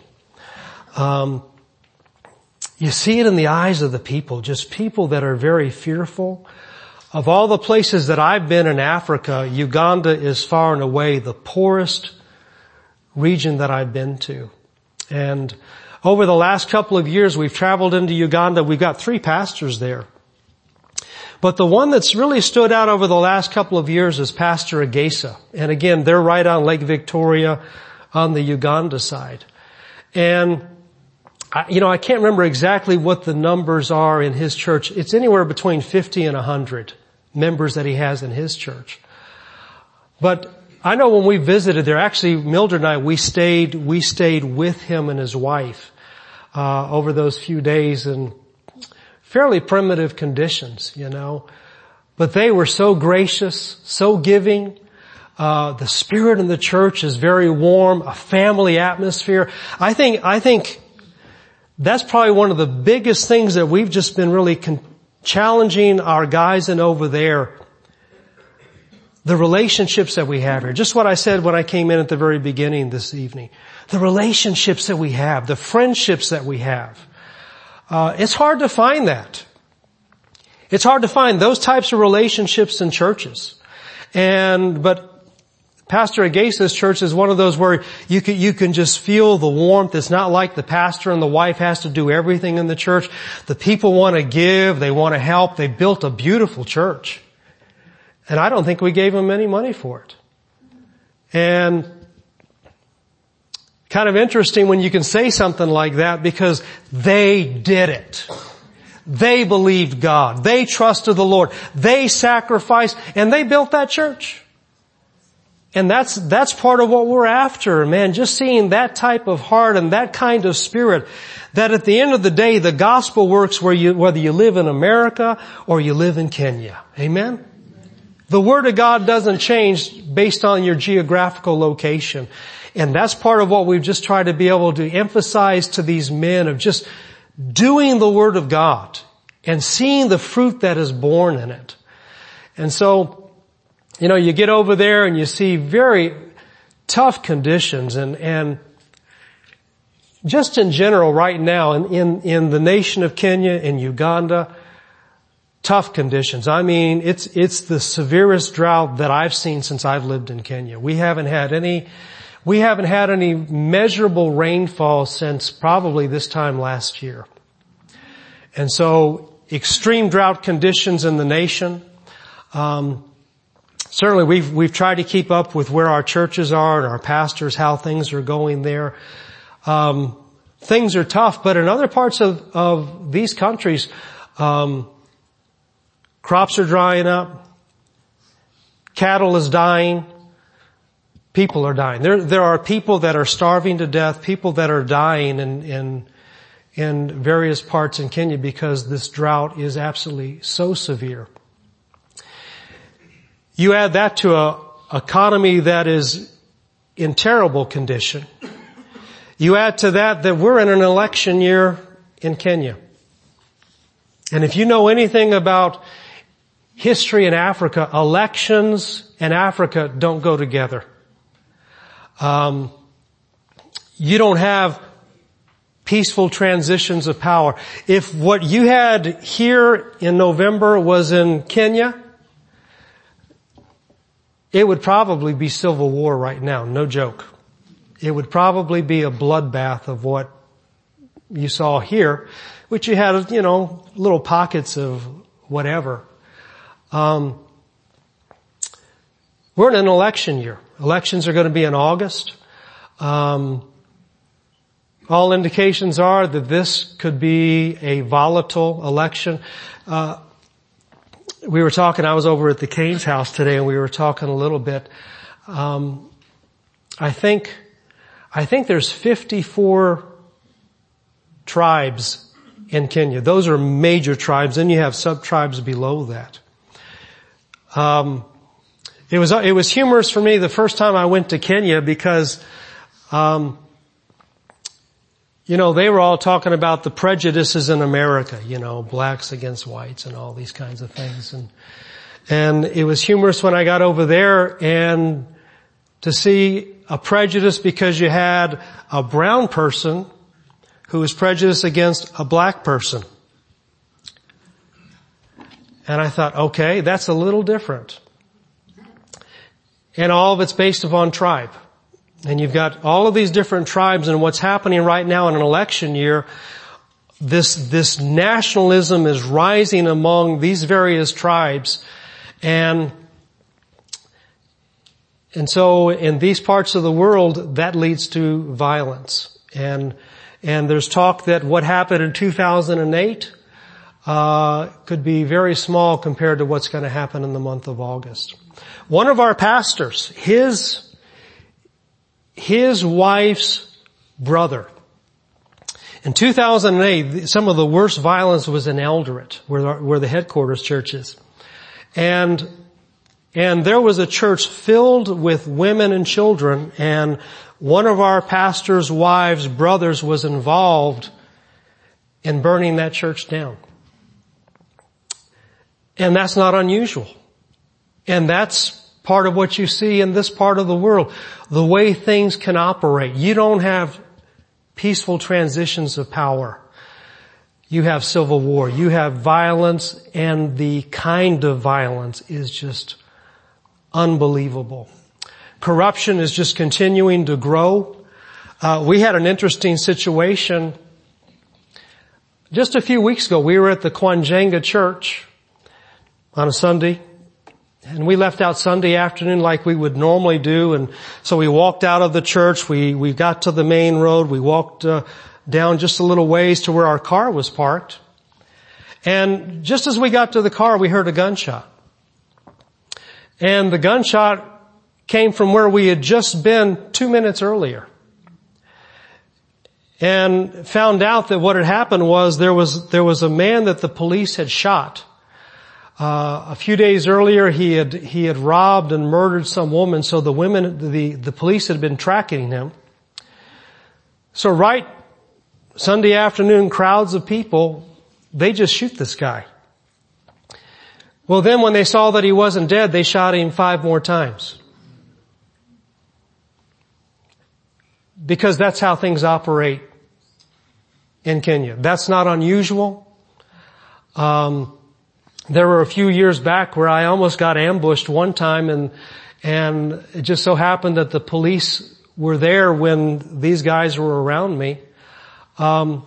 S1: You see it in the eyes of the people, just people that are very fearful. Of all the places that I've been in Africa, Uganda is far and away the poorest region that I've been to. And over the last couple of years, we've traveled into Uganda. We've got 3 pastors there. But the one that's really stood out over the last couple of years is Pastor Agesa. And again, they're right on Lake Victoria on the Uganda side. And I can't remember exactly what the numbers are in his church. It's anywhere between 50 and 100 members that he has in his church. But I know when we visited there, actually Mildred and I, we stayed with him and his wife, over those few days in fairly primitive conditions, But they were so gracious, so giving. The spirit in the church is very warm, a family atmosphere. I think that's probably one of the biggest things that we've just been really challenging our guys in over there. The relationships that we have here. Just what I said when I came in at the very beginning this evening. The relationships that we have, the friendships that we have. It's hard to find that. It's hard to find those types of relationships in churches. But Pastor Agesa's church is one of those where you can just feel the warmth. It's not like the pastor and the wife has to do everything in the church. The people want to give. They want to help. They built a beautiful church. And I don't think we gave them any money for it. And kind of interesting when you can say something like that, because they did it. They believed God. They trusted the Lord. They sacrificed, and they built that church. And that's part of what we're after, man. Just seeing that type of heart and that kind of spirit, that at the end of the day, the gospel works whether you live in America or you live in Kenya. Amen? The Word of God doesn't change based on your geographical location. And that's part of what we've just tried to be able to emphasize to these men, of just doing the Word of God and seeing the fruit that is born in it. And so, you get over there and you see very tough conditions, and just in general right now in the nation of Kenya and Uganda, tough conditions. I mean, it's the severest drought that I've seen since I've lived in Kenya. We haven't had any measurable rainfall since probably this time last year. And so extreme drought conditions in the nation. Certainly we've tried to keep up with where our churches are and our pastors, how things are going there. Things are tough, but in other parts of these countries, crops are drying up, cattle is dying, people are dying. There are people that are starving to death, people that are dying in various parts in Kenya because this drought is absolutely so severe. You add that to an economy that is in terrible condition. You add to that we're in an election year in Kenya. And if you know anything about history in Africa, elections and Africa don't go together. You don't have peaceful transitions of power. If what you had here in November was in Kenya, it would probably be civil war right now, no joke. It would probably be a bloodbath of what you saw here, which you had, little pockets of whatever. We're in an election year. Elections are going to be in August. All indications are that this could be a volatile election. We were talking, I was over at the Cain's house today and we were talking a little bit. I think there's 54 tribes in Kenya. Those are major tribes. Then you have sub-tribes below that. It was humorous for me the first time I went to Kenya because, they were all talking about the prejudices in America, blacks against whites and all these kinds of things. And it was humorous when I got over there and to see a prejudice because you had a brown person who was prejudiced against a black person. And I thought, okay, that's a little different. And all of it's based upon tribe. And you've got all of these different tribes, and what's happening right now in an election year, this nationalism is rising among these various tribes. And so in these parts of the world, that leads to violence. And there's talk that what happened in 2008 could be very small compared to what's going to happen in the month of August. One of our pastors, his wife's brother, in 2008, some of the worst violence was in Eldoret, where the headquarters church is. And there was a church filled with women and children, and one of our pastor's wives' brothers was involved in burning that church down. And that's not unusual. And that's part of what you see in this part of the world. The way things can operate. You don't have peaceful transitions of power. You have civil war. You have violence, and the kind of violence is just unbelievable. Corruption is just continuing to grow. We had an interesting situation just a few weeks ago. We were at the Kwanjenga Church on a Sunday, and we left out Sunday afternoon like we would normally do. And so we walked out of the church. We got to the main road. We walked down just a little ways to where our car was parked. And just as we got to the car, we heard a gunshot. And the gunshot came from where we had just been 2 minutes earlier. And found out that what had happened was there was a man that the police had shot. A few days earlier, he had robbed and murdered some woman, so the police had been tracking him. So right Sunday afternoon, crowds of people, they just shoot this guy. Well, then when they saw that he wasn't dead, they shot him 5 more times. Because that's how things operate in Kenya. That's not unusual. There were a few years back where I almost got ambushed one time, and it just so happened that the police were there when these guys were around me. But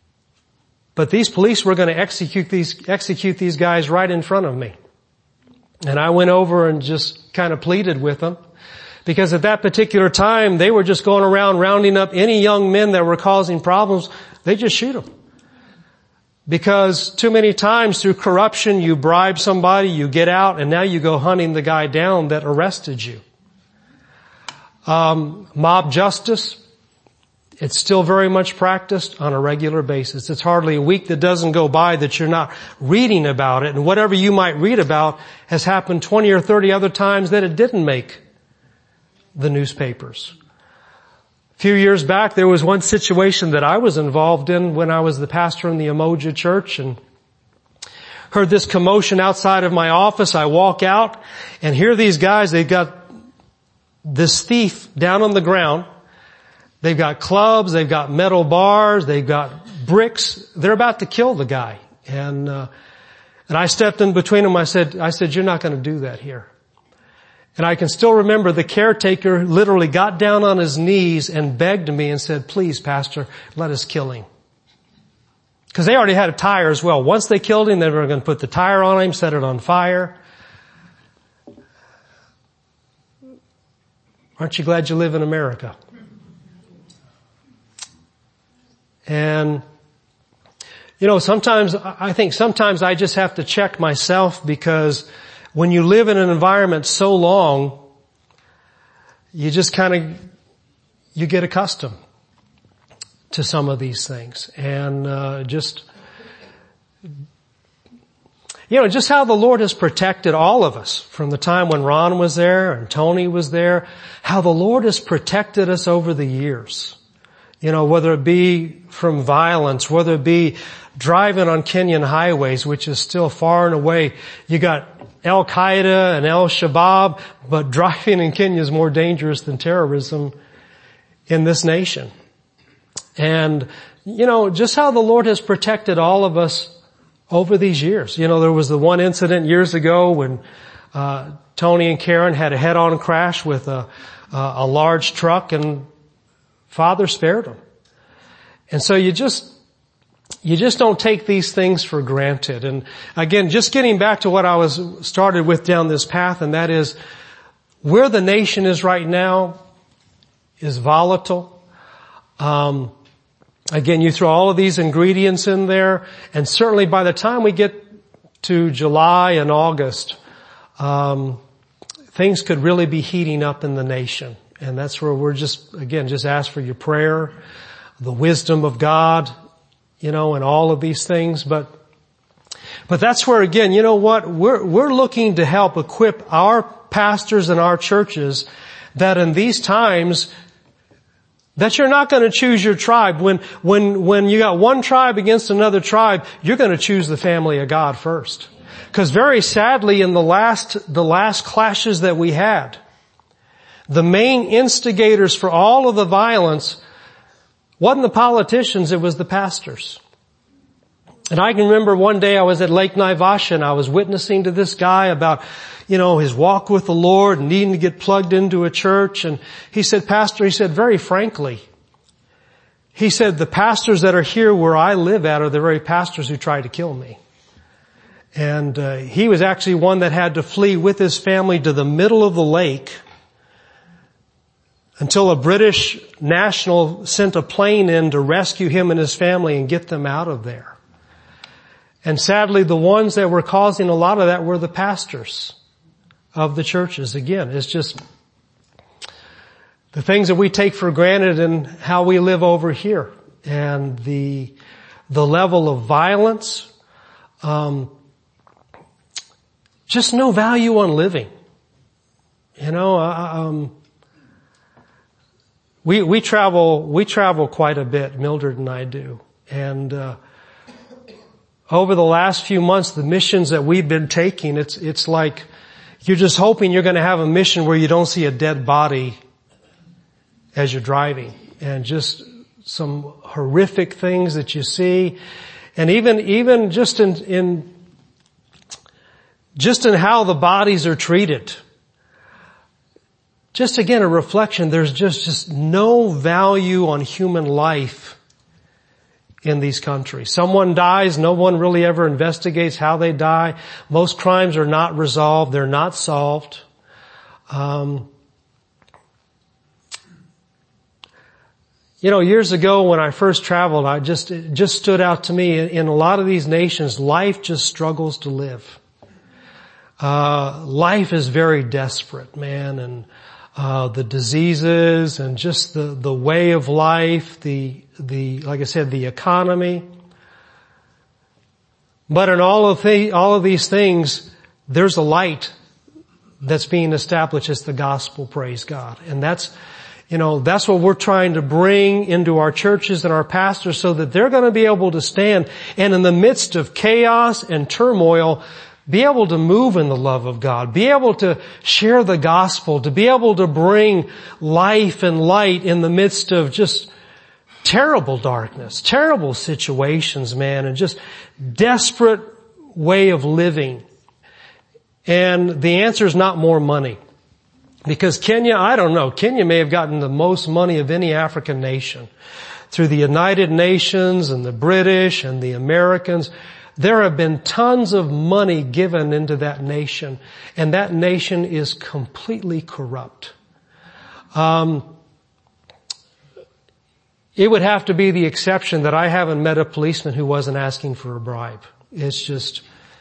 S1: these police were going to execute these guys right in front of me. And I went over and just kind of pleaded with them. Because at that particular time, they were just going around rounding up any young men that were causing problems. They just shoot them. Because too many times through corruption, you bribe somebody, you get out, and now you go hunting the guy down that arrested you. Mob justice, it's still very much practiced on a regular basis. It's hardly a week that doesn't go by that you're not reading about it. And whatever you might read about has happened 20 or 30 other times that it didn't make the newspapers. A few years back, there was one situation that I was involved in when I was the pastor in the Umoja church, and heard this commotion outside of my office. I walk out and hear these guys, they've got this thief down on the ground. They've got clubs, they've got metal bars, they've got bricks. They're about to kill the guy. And I stepped in between them. I said, you're not going to do that here. And I can still remember the caretaker literally got down on his knees and begged me and said, please, Pastor, let us kill him. Because they already had a tire as well. Once they killed him, they were going to put the tire on him, set it on fire. Aren't you glad you live in America? And, sometimes I just have to check myself, because when you live in an environment so long, you just you get accustomed to some of these things. And, just how the Lord has protected all of us from the time when Ron was there and Tony was there, how the Lord has protected us over the years. Whether it be from violence, whether it be driving on Kenyan highways, which is still far and away. You got Al-Qaeda and Al-Shabaab, but driving in Kenya is more dangerous than terrorism in this nation. And, just how the Lord has protected all of us over these years. There was the one incident years ago when Tony and Karen had a head-on crash with a large truck, and Father spared them. And so you just don't take these things for granted. And again, just getting back to what I started with down this path, and that is where the nation is right now is volatile. Again, you throw all of these ingredients in there, and certainly by the time we get to July and August, things could really be heating up in the nation. And that's where we're just ask for your prayer, the wisdom of God, and all of these things. But that's where, again, we're looking to help equip our pastors and our churches that in these times that you're not going to choose your tribe. When you got one tribe against another tribe, you're going to choose the family of God first. Because very sadly, in the last clashes that we had, the main instigators for all of the violence wasn't the politicians, it was the pastors. And I can remember one day I was at Lake Naivasha and I was witnessing to this guy about, his walk with the Lord and needing to get plugged into a church. And he said, Pastor, very frankly, he said, the pastors that are here where I live at are the very pastors who tried to kill me. And he was actually one that had to flee with his family to the middle of the lake until a British national sent a plane in to rescue him and his family and get them out of there. And sadly, the ones that were causing a lot of that were the pastors of the churches. Again, it's just the things that we take for granted and how we live over here. And the level of violence, just no value on living. We travel quite a bit, Mildred and I do. And, over the last few months, the missions that we've been taking, it's like you're just hoping you're going to have a mission where you don't see a dead body as you're driving, and just some horrific things that you see. And even just in how the bodies are treated. Just again, a reflection, there's just no value on human life in these countries. Someone dies, no one really ever investigates how they die. Most crimes are not resolved, they're not solved. Years ago when I first traveled, it just stood out to me, in a lot of these nations, life just struggles to live. Life is very desperate, man, and the diseases and just the way of life, like I said, the economy. But in all of these things, there's a light that's being established. It's the gospel, praise God. And that's what we're trying to bring into our churches and our pastors, so that they're going to be able to stand and in the midst of chaos and turmoil, be able to move in the love of God, be able to share the gospel, to be able to bring life and light in the midst of just terrible darkness, terrible situations, man, and just desperate way of living. And the answer is not more money. Because Kenya, I don't know, Kenya may have gotten the most money of any African nation. Through the United Nations and the British and the Americans, there have been tons of money given into that nation, and that nation is completely corrupt. It would have to be the exception that I haven't met a policeman who wasn't asking for a bribe. It's just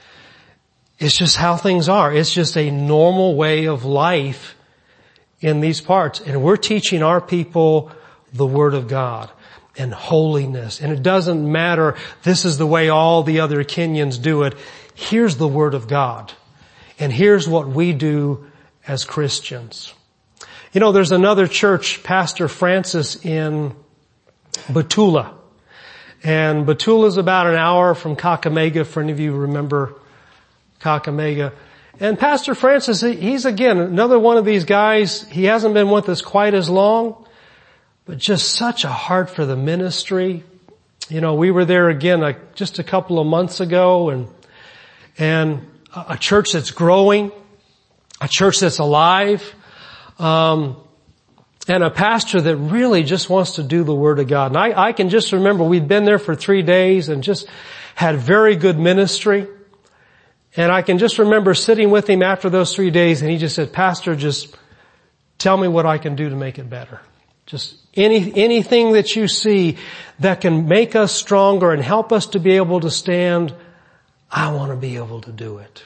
S1: how things are. It's just a normal way of life in these parts. And we're teaching our people the Word of God and holiness. And it doesn't matter, this is the way all the other Kenyans do it. Here's the Word of God. And here's what we do as Christians. There's another church, Pastor Francis in Batula. And Batula is about an hour from Kakamega, for any of you who remember Kakamega. And Pastor Francis, he's again another one of these guys. He hasn't been with us quite as long, but just such a heart for the ministry. We were there again just a couple of months ago, and a church that's growing, a church that's alive, and a pastor that really just wants to do the Word of God. And I can just remember we'd been there for 3 days and just had very good ministry. And I can just remember sitting with him after those 3 days, and he just said, Pastor, just tell me what I can do to make it better. Just anything that you see that can make us stronger and help us to be able to stand, I want to be able to do it.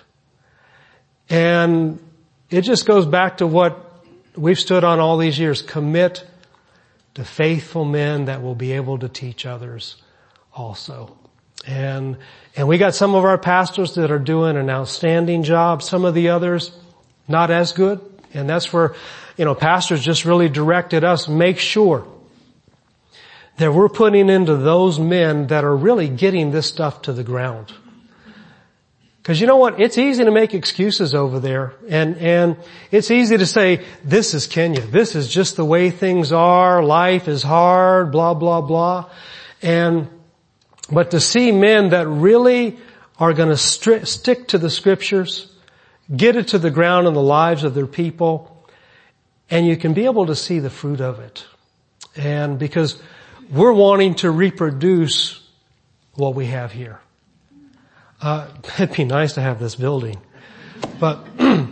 S1: And it just goes back to what we've stood on all these years. Commit to faithful men that will be able to teach others also. And we got some of our pastors that are doing an outstanding job. Some of the others, not as good. And that's where, pastors just really directed us, make sure that we're putting into those men that are really getting this stuff to the ground. Because you know what? It's easy to make excuses over there. And it's easy to say, this is Kenya. This is just the way things are. Life is hard, blah, blah, blah. But to see men that really are going to stick to the Scriptures, get it to the ground in the lives of their people, and you can be able to see the fruit of it. And because we're wanting to reproduce what we have here. It'd be nice to have this building, but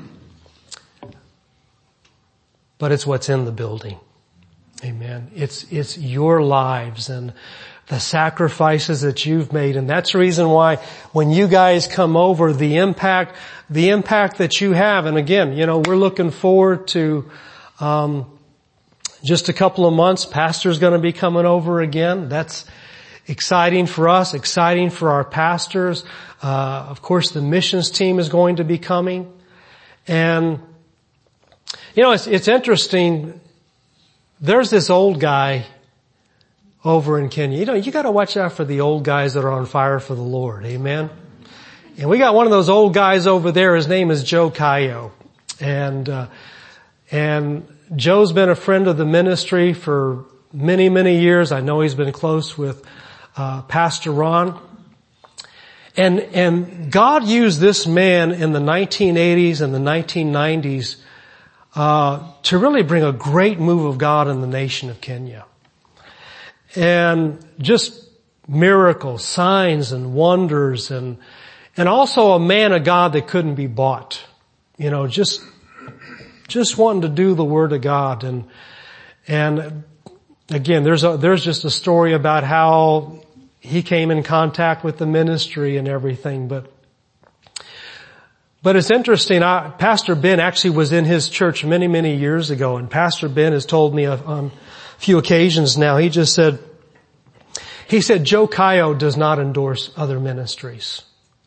S1: it's what's in the building. Amen. It's your lives and the sacrifices that you've made. And that's the reason why when you guys come over, the impact that you have. And again, we're looking forward to, just a couple of months. Pastor's going to be coming over again. That's exciting for us, exciting for our pastors. Of course, the missions team is going to be coming. And, it's interesting. There's this old guy over in Kenya. You got to watch out for the old guys that are on fire for the Lord. Amen. And we got one of those old guys over there. His name is Joe Kayo. And Joe's been a friend of the ministry for many, many years. I know he's been close with Pastor Ron. And God used this man in the 1980s and the 1990s to really bring a great move of God in the nation of Kenya. And just miracles, signs and wonders, and also a man of God that couldn't be bought. You know, just wanting to do the Word of God. And again, there's just a story about how he came in contact with the ministry and everything, but it's interesting. Pastor Ben actually was in his church many, many years ago, and Pastor Ben has told me on a few occasions now, he said, Joe Caio does not endorse other ministries,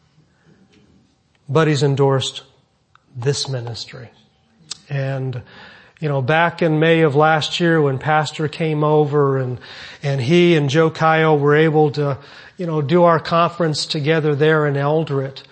S1: but he's endorsed this ministry. And, you know, back in May of last year when Pastor came over and he and Joe Caio were able to, you know, do our conference together there in Eldred,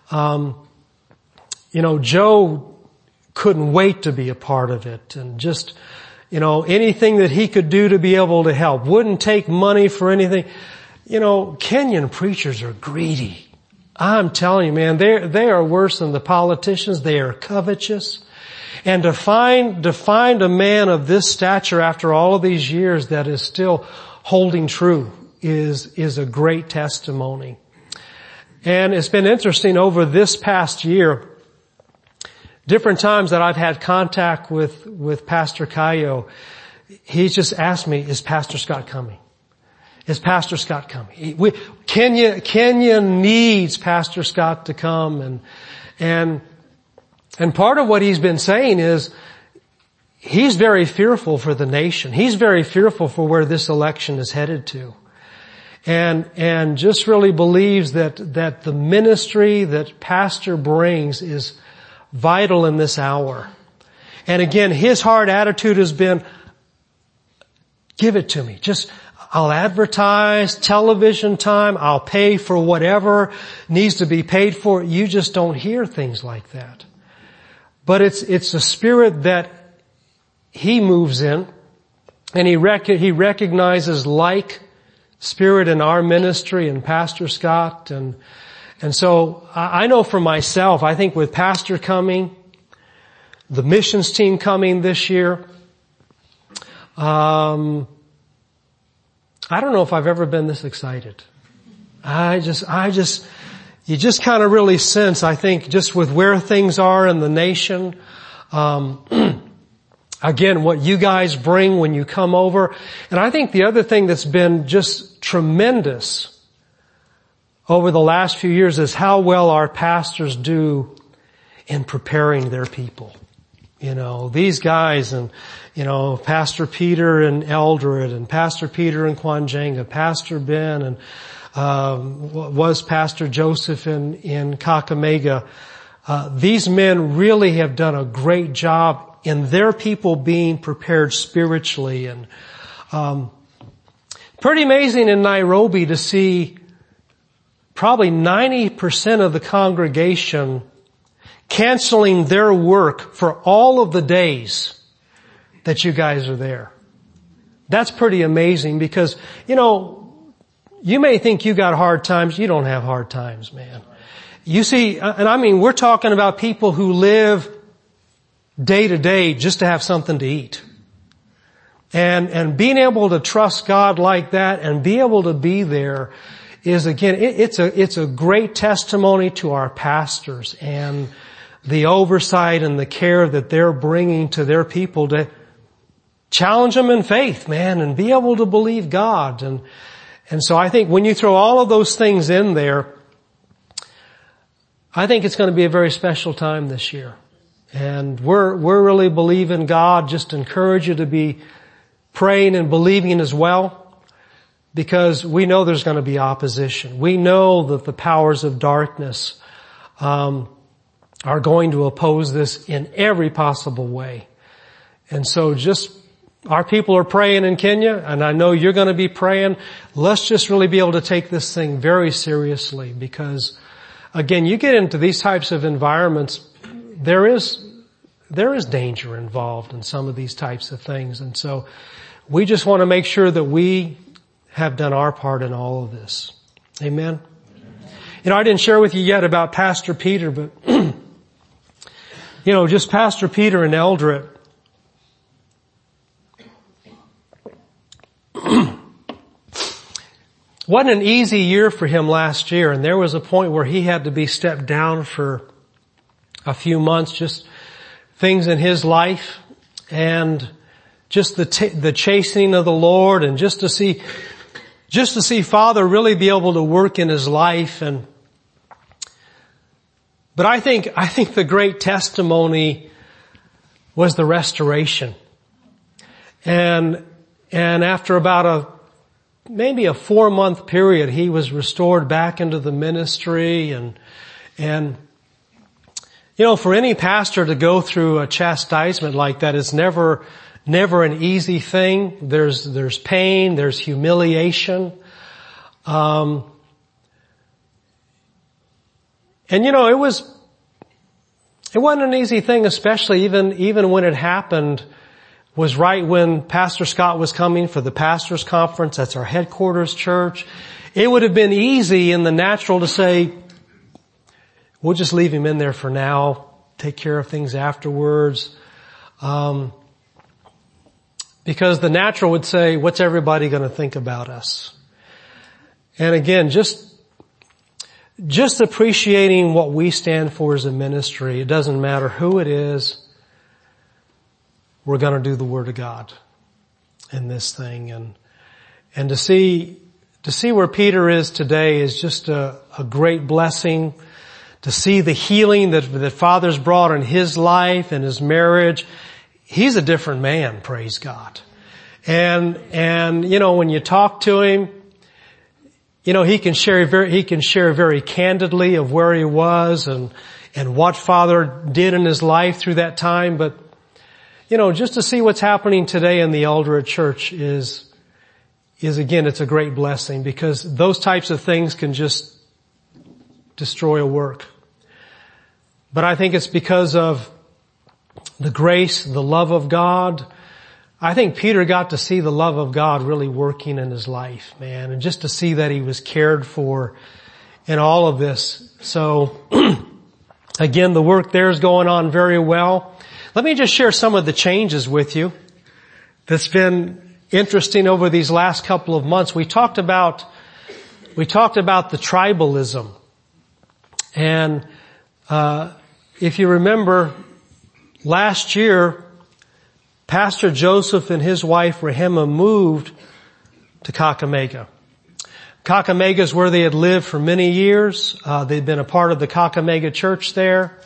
S1: you know, Joe couldn't wait to be a part of it, and just, you know, anything that he could do to be able to help. Wouldn't take money for anything. You know, Kenyan preachers are greedy. I'm telling you, man, they are worse than the politicians. They are covetous. And to find a man of this stature after all of these years that is still holding true is a great testimony. And it's been interesting over this past year, different times that I've had contact with Pastor Caio, he's just asked me, is Pastor Scott coming? Is Pastor Scott coming? Kenya needs Pastor Scott to come, and part of what he's been saying is he's very fearful for the nation. He's very fearful for where this election is headed to. And just really believes that the ministry that Pastor brings is vital in this hour. And again, his hard attitude has been, give it to me. Just, I'll advertise, television time, I'll pay for whatever needs to be paid for. You just don't hear things like that. But it's a spirit that he moves in, and he recognizes like spirit in our ministry and Pastor Scott, and so I know for myself, I think with Pastor coming, the missions team coming this year, I don't know if I've ever been this excited. You just kind of really sense, I think, just with where things are in the nation, again, what you guys bring when you come over. And I think the other thing that's been just tremendous over the last few years is how well our pastors do in preparing their people. You know, these guys, and, you know, Pastor Peter in Eldred, and Pastor Peter in Kwanjanga, Pastor Ben, and was Pastor Joseph in Kakamega. These men really have done a great job in their people being prepared spiritually. And pretty amazing in Nairobi to see probably 90% of the congregation canceling their work for all of the days that you guys are there. That's pretty amazing because, you know, you may think you got hard times. You don't have hard times, man. You see, and I mean, we're talking about people who live day to day just to have something to eat. And being able to trust God like that and be able to be there is, again, it's a great testimony to our pastors and the oversight and the care that they're bringing to their people to challenge them in faith, man, and be able to believe God. And so I think when you throw all of those things in there, I think it's going to be a very special time this year. And we're really believing God. Just encourage you to be praying and believing as well, because we know there's going to be opposition. We know that the powers of darkness are going to oppose this in every possible way. And so just, our people are praying in Kenya, and I know you're going to be praying. Let's just really be able to take this thing very seriously, because again, you get into these types of environments, there is danger involved in some of these types of things. And so we just want to make sure that we have done our part in all of this. Amen. You know, I didn't share with you yet about Pastor Peter, but you know, just Pastor Peter in Eldred. wasn't an easy year for him last year, and there was a point where he had to be stepped down for a few months, just things in his life, and just the chastening of the Lord, and just to see Father really be able to work in his life. But I think the great testimony was the restoration. And after about maybe a 4-month period, he was restored back into the ministry, and for any pastor to go through a chastisement like that is never an easy thing. There's pain, there's humiliation. It wasn't an easy thing, especially even when it happened was right when Pastor Scott was coming for the pastors conference. That's our headquarters church. It would have been easy in the natural to say, we'll just leave him in there for now, take care of things afterwards. Because the natural would say, what's everybody going to think about us? And again, just appreciating what we stand for as a ministry. It doesn't matter who it is. We're going to do the Word of God in this thing. And to see where Peter is today is just a great blessing. To see the healing that Father's brought in his life and his marriage. He's a different man, praise God. And when you talk to him, he can share very candidly of where he was and what Father did in his life through that time. But, just to see what's happening today in the Eldred Church is again, it's a great blessing, because those types of things can just destroy a work. But I think it's because of the grace, the love of God. I think Peter got to see the love of God really working in his life, man, and just to see that he was cared for in all of this. So, again, the work there is going on very well. Let me just share some of the changes with you that's been interesting over these last couple of months. We talked about the tribalism. And if you remember, last year, Pastor Joseph and his wife Rahima moved to Kakamega. Kakamega is where they had lived for many years. They'd been a part of the Kakamega church there.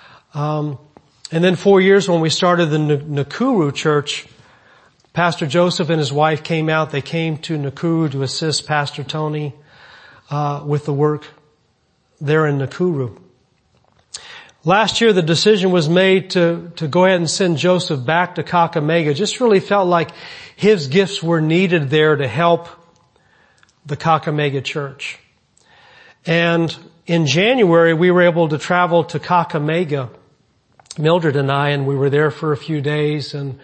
S1: And then 4 years when we started the Nakuru church, Pastor Joseph and his wife came out. They came to Nakuru to assist Pastor Tony with the work there in Nakuru. Last year the decision was made to go ahead and send Joseph back to Kakamega. Just really felt like his gifts were needed there to help the Kakamega church. And in January we were able to travel to Kakamega, Mildred and I, and we were there for a few days and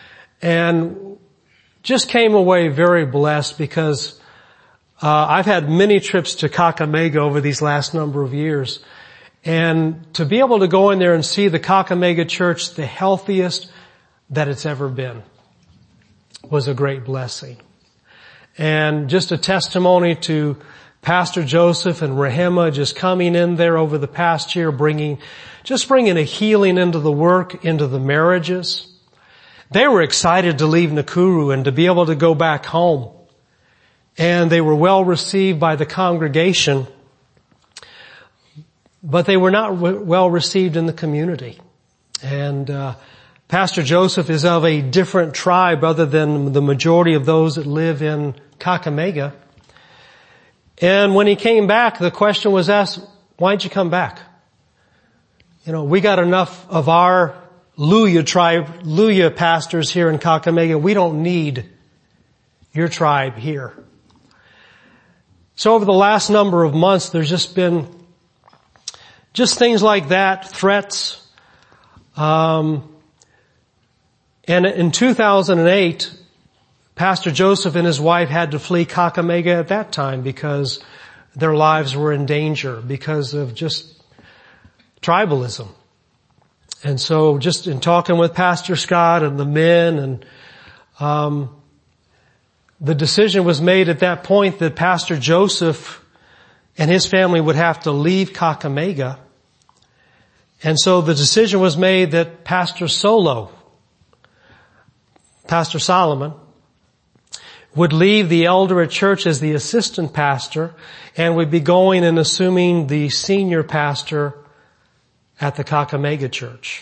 S1: just came away very blessed, because I've had many trips to Kakamega over these last number of years. And to be able to go in there and see the Kakamega church, the healthiest that it's ever been, was a great blessing. And just a testimony to Pastor Joseph and Rahima just coming in there over the past year, bringing a healing into the work, into the marriages. They were excited to leave Nakuru and to be able to go back home. And they were well received by the congregation, but they were not well received in the community. And Pastor Joseph is of a different tribe other than the majority of those that live in Kakamega. And when he came back, the question was asked, why'd you come back? We got enough of our Luya tribe, Luya pastors here in Kakamega. We don't need your tribe here. So over the last number of months, there's just been things like that, threats. And in 2008, Pastor Joseph and his wife had to flee Kakamega at that time because their lives were in danger because of just tribalism. And so just in talking with Pastor Scott and the men, and the decision was made at that point that Pastor Joseph and his family would have to leave Kakamega. And so the decision was made that Pastor Solomon, would leave the Eldorate Church as the assistant pastor and would be going and assuming the senior pastor at the Kakamega Church.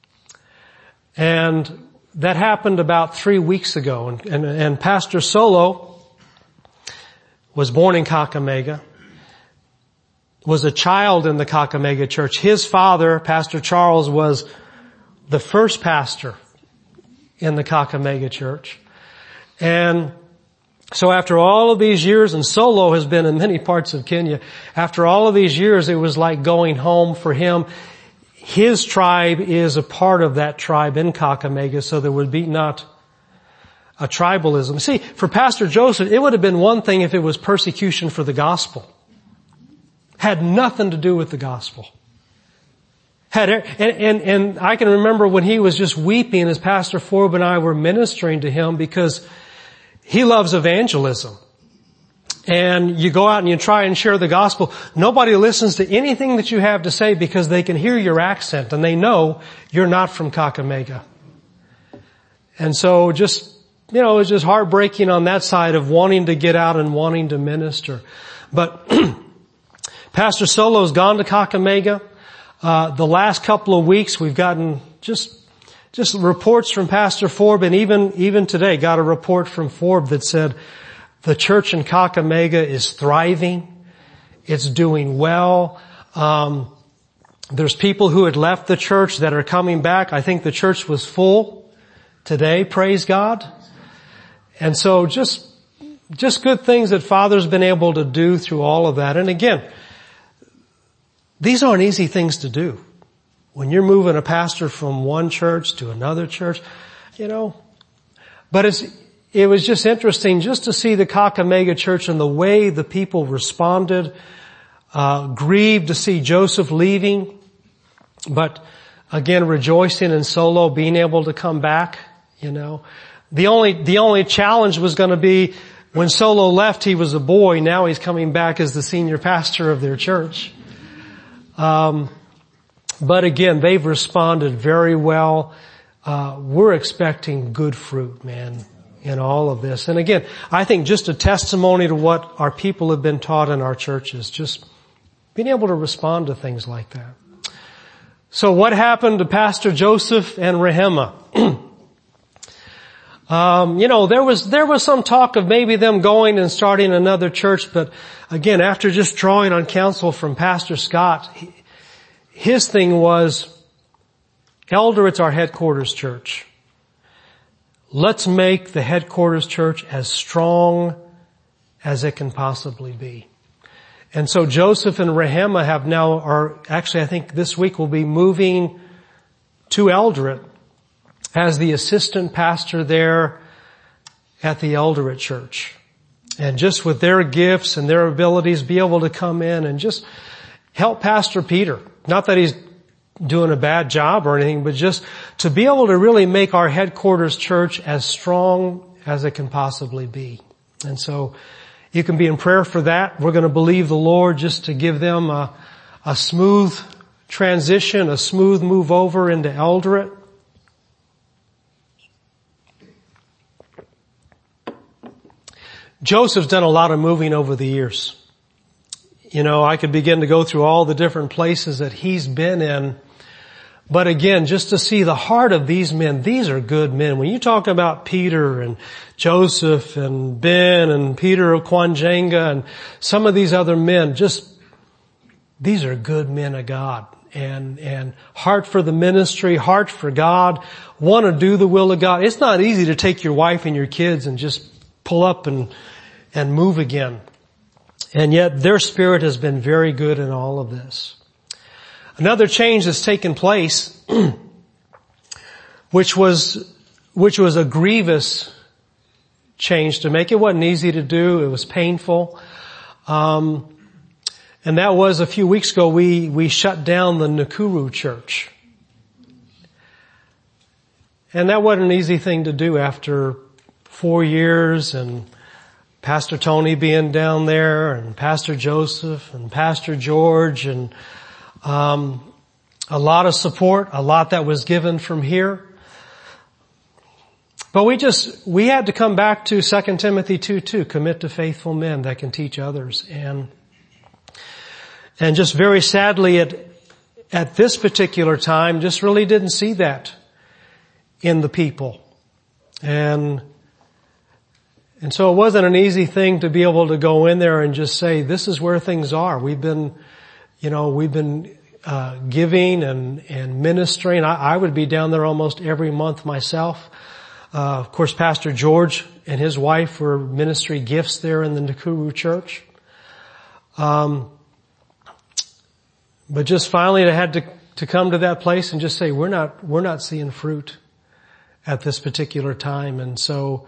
S1: And that happened about 3 weeks ago. And Pastor Solo was born in Kakamega, was a child in the Kakamega Church. His father, Pastor Charles, was the first pastor in the Kakamega Church. And so after all of these years, and Solo has been in many parts of Kenya, after all of these years, it was like going home for him. His tribe is a part of that tribe in Kakamega, so there would be not a tribalism. See, for Pastor Joseph, it would have been one thing if it was persecution for the gospel. Had nothing to do with the gospel. And I can remember when he was just weeping as Pastor Forb and I were ministering to him because he loves evangelism. And you go out and you try and share the gospel. Nobody listens to anything that you have to say because they can hear your accent and they know you're not from Kakamega. And so just, it's just heartbreaking on that side of wanting to get out and wanting to minister. But Pastor Solo's gone to Kakamega. The last couple of weeks we've gotten just reports from Pastor Forb, and even today got a report from Forb that said the church in Kakamega is thriving. It's doing well. There's people who had left the church that are coming back. I think the church was full today, praise God. And so just good things that Father's been able to do through all of that. And again, these aren't easy things to do. When you're moving a pastor from one church to another church, but it was just interesting just to see the Kakamega Church and the way the people responded, grieved to see Joseph leaving, but again rejoicing in Solo being able to come back, The only challenge was going to be when Solo left, he was a boy. Now he's coming back as the senior pastor of their church. But again, they've responded very well. We're expecting good fruit, man, in all of this. And again, I think just a testimony to what our people have been taught in our churches, just being able to respond to things like that. So what happened to Pastor Joseph and Rehema? There was some talk of maybe them going and starting another church, but again, after just drawing on counsel from Pastor Scott, his thing was, Eldoret's our headquarters church. Let's make the headquarters church as strong as it can possibly be. And so Joseph and Rehema I think this week will be moving to Eldoret as the assistant pastor there at the Eldorate Church. And just with their gifts and their abilities, be able to come in and just help Pastor Peter. Not that he's doing a bad job or anything, but just to be able to really make our headquarters church as strong as it can possibly be. And so you can be in prayer for that. We're going to believe the Lord just to give them a smooth transition, a smooth move over into Eldorate. Joseph's done a lot of moving over the years. I could begin to go through all the different places that he's been in. But again, just to see the heart of these men, these are good men. When you talk about Peter and Joseph and Ben and Peter of Kwanjenga and some of these other men, these are good men of God. And heart for the ministry, heart for God, want to do the will of God. It's not easy to take your wife and your kids and just pull up and move again. And yet their spirit has been very good in all of this. Another change that's taken place, which was a grievous change to make. It wasn't easy to do. It was painful. And that was a few weeks ago we shut down the Nakuru church. And that wasn't an easy thing to do after 4 years and Pastor Tony being down there, and Pastor Joseph and Pastor George, and a lot of support, a lot that was given from here. But we had to come back to 2 Timothy 2:2, commit to faithful men that can teach others. And just very sadly at this particular time, just really didn't see that in the people. And so it wasn't an easy thing to be able to go in there and just say, this is where things are. We've been giving and ministering. I would be down there almost every month myself. Of course, Pastor George and his wife were ministry gifts there in the Nakuru church. But just finally I had to come to that place and just say, we're not seeing fruit at this particular time. And so,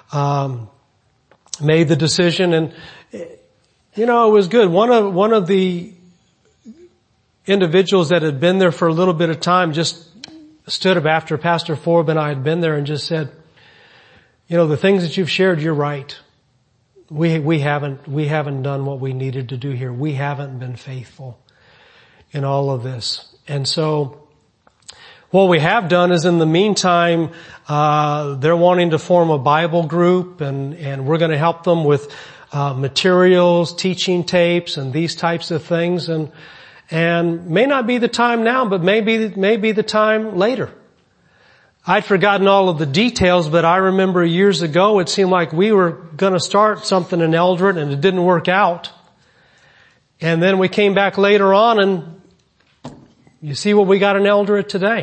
S1: made the decision, and, it was good. One of the individuals that had been there for a little bit of time just stood up after Pastor Forb and I had been there and just said, the things that you've shared, you're right. We haven't done what we needed to do here. We haven't been faithful in all of this. And so what we have done is, in the meantime, they're wanting to form a Bible group, and we're going to help them with materials, teaching tapes, and these types of things. And may not be the time now, but maybe the time later. I'd forgotten all of the details, but I remember years ago it seemed like we were going to start something in Eldred and it didn't work out. And then we came back later on, and you see what we got in Eldred today.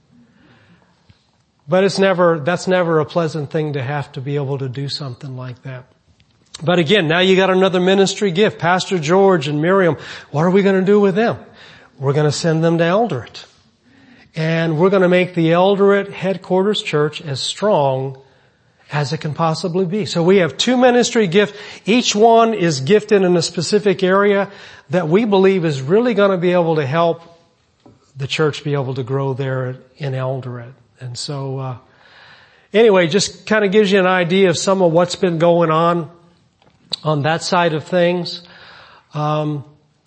S1: But that's never a pleasant thing to have to be able to do something like that. But again, now you got another ministry gift. Pastor George and Miriam, what are we going to do with them? We're going to send them to Eldred. And we're going to make the Eldred headquarters church as strong as it can possibly be. So we have 2 ministry gifts. Each one is gifted in a specific area that we believe is really going to be able to help the church be able to grow there in Eldred. And so, anyway, just kind of gives you an idea of some of what's been going on that side of things. I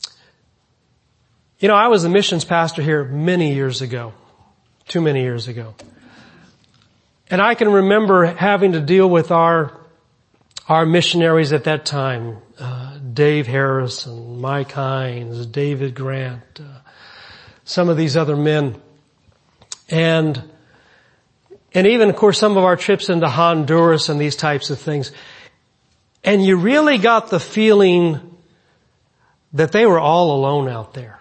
S1: was a missions pastor here many years ago, too many years ago. And I can remember having to deal with our missionaries at that time, Dave Harrison, Mike Hines, David Grant, some of these other men. And even, of course, some of our trips into Honduras and these types of things. And you really got the feeling that they were all alone out there.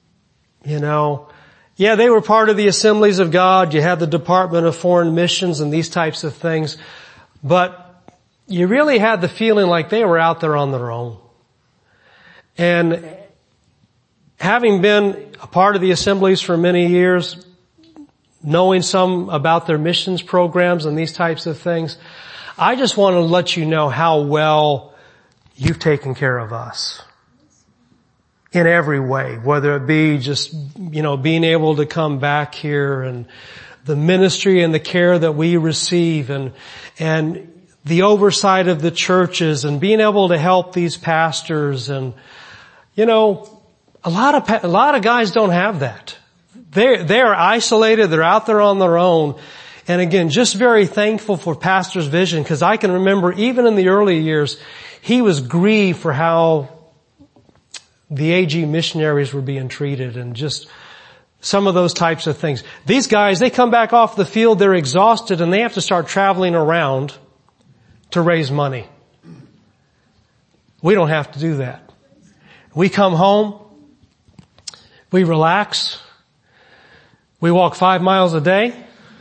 S1: Yeah, they were part of the Assemblies of God. You had the Department of Foreign Missions and these types of things. But you really had the feeling like they were out there on their own. And having been a part of the assemblies for many years, knowing some about their missions programs and these types of things, I just want to let you know how well you've taken care of us in every way, whether it be just, being able to come back here, and the ministry and the care that we receive, and the oversight of the churches, and being able to help these pastors. And, a lot of guys don't have that. They're isolated. They're out there on their own. And again, just very thankful for Pastor's vision, because I can remember even in the early years, he was grieved for how the AG missionaries were being treated, and just some of those types of things. These guys, they come back off the field, they're exhausted, and they have to start traveling around to raise money. We don't have to do that. We come home, we relax, we walk 5 miles a day.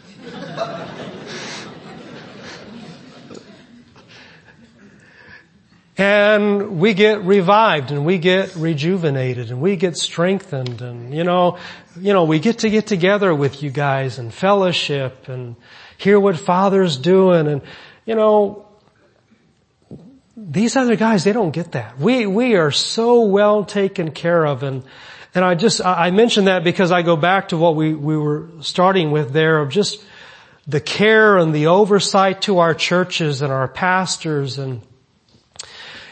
S1: And we get revived, and we get rejuvenated, and we get strengthened, and we get together with you guys and fellowship and hear what Father's doing. And these other guys, they don't get that. We are so well taken care of. And I mention that because I go back to what we were starting with there, of just the care and the oversight to our churches and our pastors. And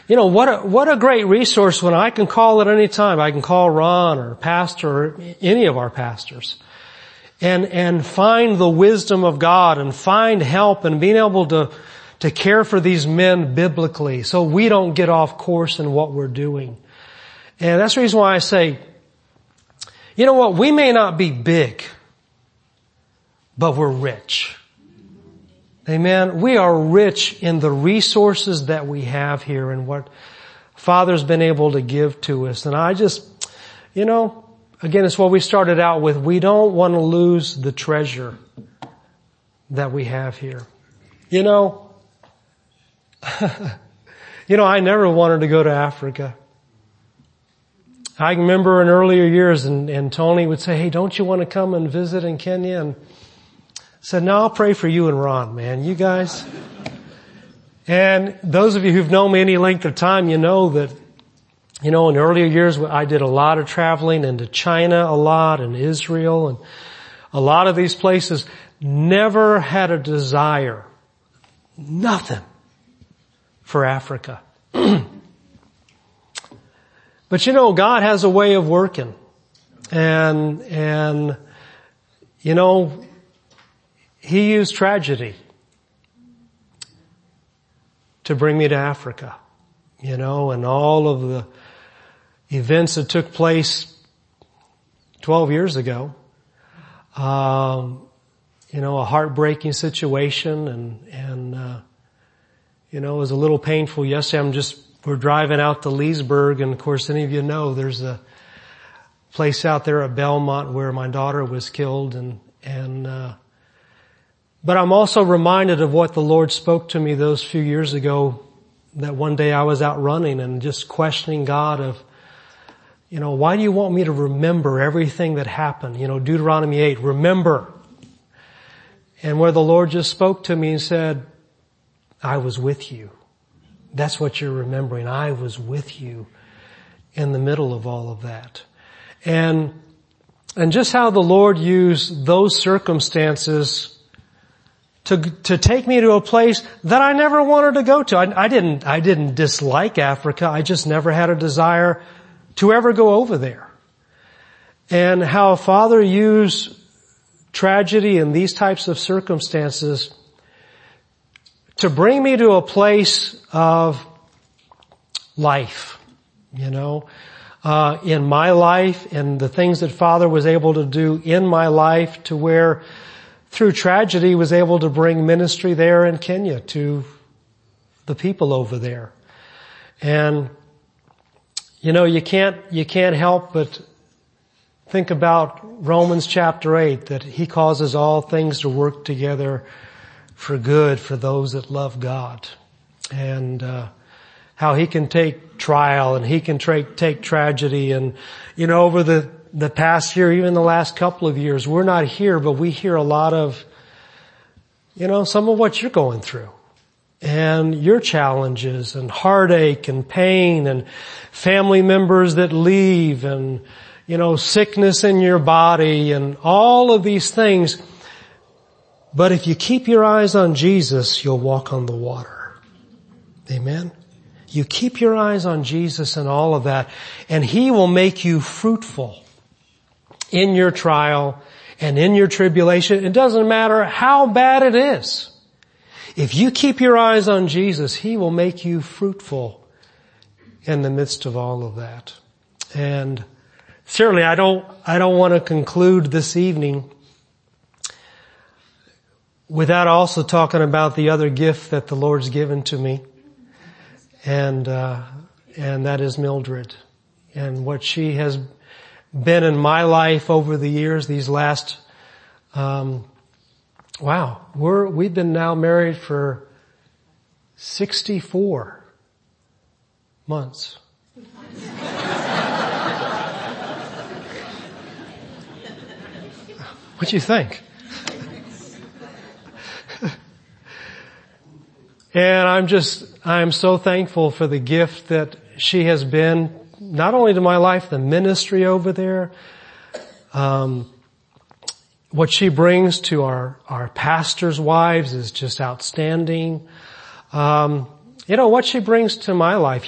S1: what a great resource when I can call at any time. I can call Ron or Pastor or any of our pastors and find the wisdom of God and find help and being able to care for these men biblically so we don't get off course in what we're doing. And that's the reason why I say, you know what, we may not be big, but we're rich. Amen. We are rich in the resources that we have here and what Father's been able to give to us. And I just, again, it's what we started out with. We don't want to lose the treasure that we have here. I never wanted to go to Africa. I remember in earlier years and Tony would say, hey, don't you want to come and visit in Kenya? And I said, no, I'll pray for you and Ron, man. You guys. And those of you who've known me any length of time, you know that, in earlier years I did a lot of traveling into China a lot and Israel and a lot of these places. Never had a desire, nothing for Africa. But God has a way of working. And He used tragedy to bring me to Africa, and all of the events that took place 12 years ago. A heartbreaking situation and it was a little painful yesterday. We're driving out to Leesburg, and of course any of you know there's a place out there at Belmont where my daughter was killed but I'm also reminded of what the Lord spoke to me those few years ago, that one day I was out running and just questioning God of, why do you want me to remember everything that happened? Deuteronomy 8, remember. And where the Lord just spoke to me and said, I was with you. That's what you're remembering. I was with you in the middle of all of that. And just how the Lord used those circumstances to take me to a place that I never wanted to go to. I didn't dislike Africa. I just never had a desire to ever go over there. And how Father used tragedy and these types of circumstances to bring me to a place of life, in my life and the things that Father was able to do in my life, to where through tragedy was able to bring ministry there in Kenya to the people over there. And, you can't help but think about Romans chapter 8, that He causes all things to work together for good for those that love God. And, how He can take trial and He can take tragedy. And, over the past year, even the last couple of years, we're not here, but we hear a lot of, some of what you're going through and your challenges and heartache and pain and family members that leave and, sickness in your body and all of these things. But if you keep your eyes on Jesus, you'll walk on the water. Amen. You keep your eyes on Jesus and all of that, and He will make you fruitful in your trial and in your tribulation. It doesn't matter how bad it is. If you keep your eyes on Jesus, He will make you fruitful in the midst of all of that. And certainly I don't want to conclude this evening without also talking about the other gift that the Lord's given to me. And that is Mildred, and what she has been in my life over the years, these last, we've been now married for 64 months. What do you think? And I'm so thankful for the gift that she has been, not only to my life, the ministry over there, what she brings to our pastors' wives is just outstanding. what she brings to my life.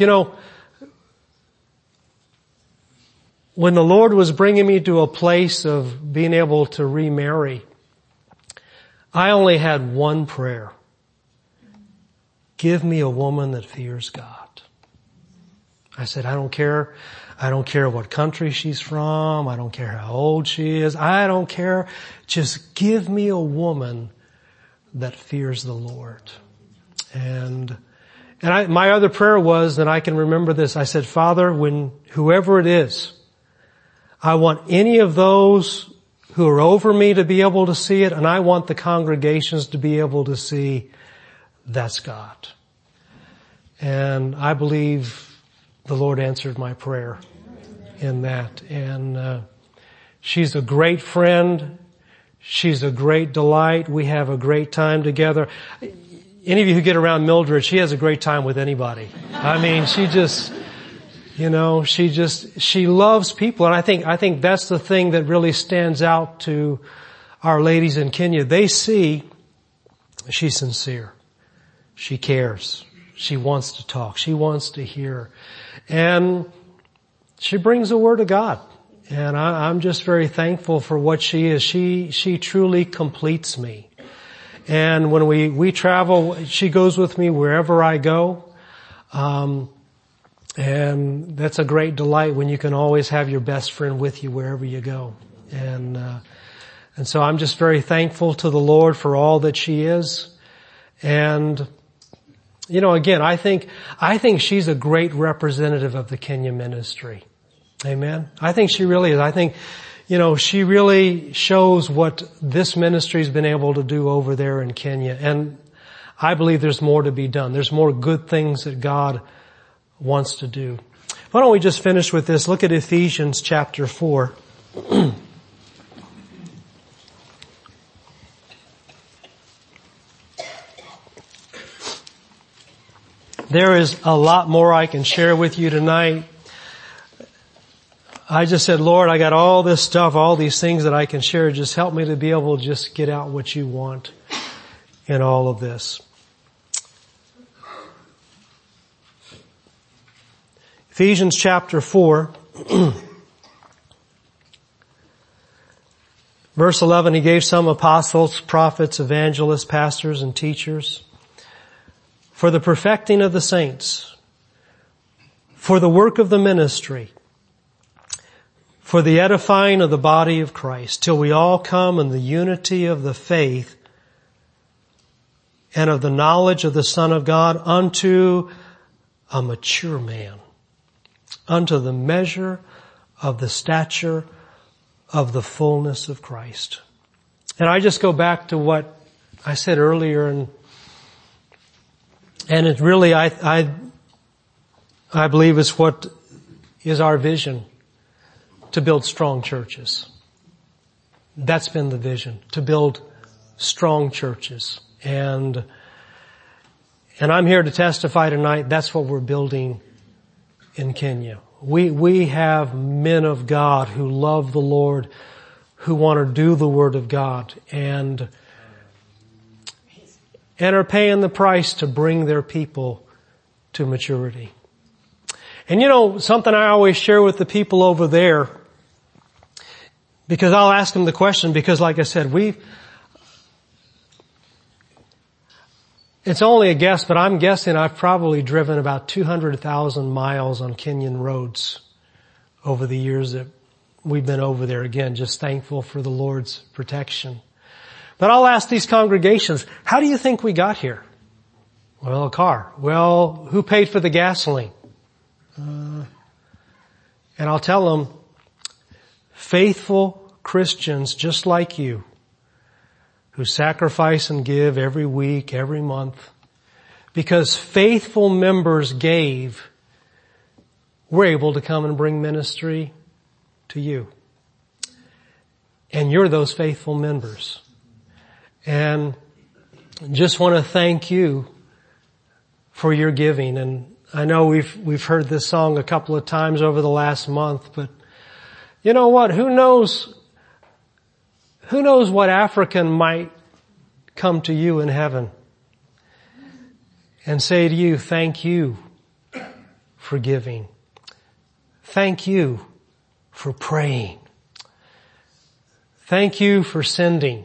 S1: When the Lord was bringing me to a place of being able to remarry, I only had one prayer. Give me a woman that fears God. I said, I don't care what country she's from. I don't care how old she is. I don't care. Just give me a woman that fears the Lord. And my other prayer was, and I can remember this, I said, Father, whoever it is, I want any of those who are over me to be able to see it, and I want the congregations to be able to see that's God. And I believe the Lord answered my prayer in that. And she's a great friend. She's a great delight. We have a great time together. Any of you who get around Mildred, she has a great time with anybody. I mean, she loves people. And I think that's the thing that really stands out to our ladies in Kenya. They see she's sincere. She cares. She wants to talk. She wants to hear. And she brings the Word of God. And I'm just very thankful for what she is. She truly completes me. And when we travel, she goes with me wherever I go. And that's a great delight when you can always have your best friend with you wherever you go. And so I'm just very thankful to the Lord for all that she is. And, again, I think she's a great representative of the Kenya ministry. Amen. I think she really is. I think, she really shows what this ministry's been able to do over there in Kenya. And I believe there's more to be done. There's more good things that God wants to do. Why don't we just finish with this? Look at Ephesians chapter 4. There is a lot more I can share with you tonight. I just said, Lord, I got all this stuff, all these things that I can share. Just help me to be able to just get out what you want in all of this. Ephesians chapter 4, verse 11, he gave some apostles, prophets, evangelists, pastors, and teachers for the perfecting of the saints, for the work of the ministry, for the edifying of the body of Christ, till we all come in the unity of the faith and of the knowledge of the Son of God unto a mature man, unto the measure of the stature of the fullness of Christ. And I just go back to what I said earlier, and it really, I believe is what is our vision, to build strong churches. That's been the vision, to build strong churches. And I'm here to testify tonight, that's what we're building in Kenya. We have men of God who love the Lord, who want to do the Word of God, and are paying the price to bring their people to maturity. And something I always share with the people over there, because I'll ask them the question, because like I said, it's only a guess, but I'm guessing I've probably driven about 200,000 miles on Kenyan roads over the years that we've been over there. Again, just thankful for the Lord's protection. But I'll ask these congregations, how do you think we got here? Well, a car. Well, who paid for the gasoline? And I'll tell them, faithful Christians just like you, who sacrifice and give every week, every month, because faithful members gave, we're able to come and bring ministry to you. And you're those faithful members. And just want to thank you for your giving. And I know we've heard this song a couple of times over the last month, but you know what? Who knows what African might come to you in heaven and say to you, thank you for giving. Thank you for praying. Thank you for sending.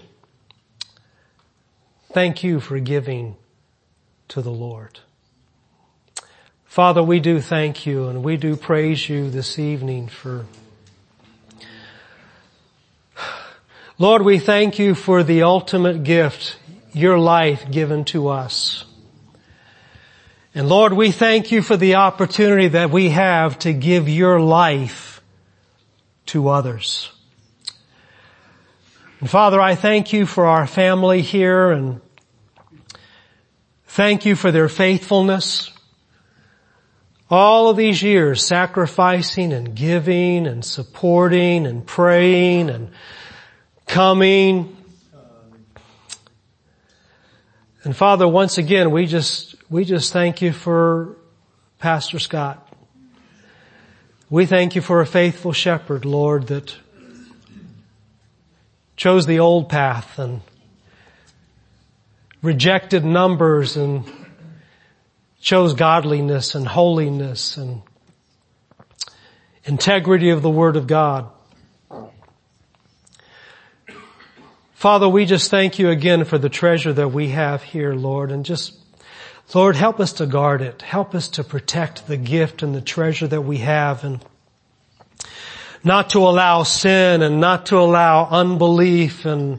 S1: Thank you for giving to the Lord. Father, we do thank you and we do praise you this evening for, Lord, we thank you for the ultimate gift, your life given to us. And Lord, we thank you for the opportunity that we have to give your life to others. And Father, I thank you for our family here and thank you for their faithfulness. All of these years sacrificing and giving and supporting and praying and coming. And Father, once again, we just thank you for Pastor Scott. We thank you for a faithful shepherd, Lord, that chose the old path and rejected numbers and chose godliness and holiness and integrity of the Word of God. Father, we just thank you again for the treasure that we have here, Lord, and just, Lord, help us to guard it. Help us to protect the gift and the treasure that we have and not to allow sin and not to allow unbelief and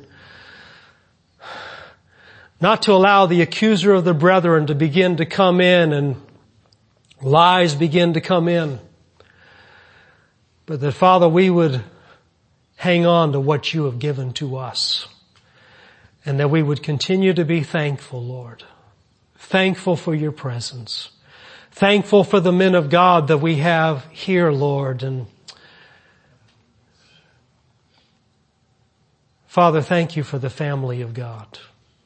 S1: not to allow the accuser of the brethren to begin to come in and lies begin to come in. But that, Father, we would hang on to what you have given to us. And that we would continue to be thankful, Lord. Thankful for your presence. Thankful for the men of God that we have here, Lord. And Father, thank you for the family of God.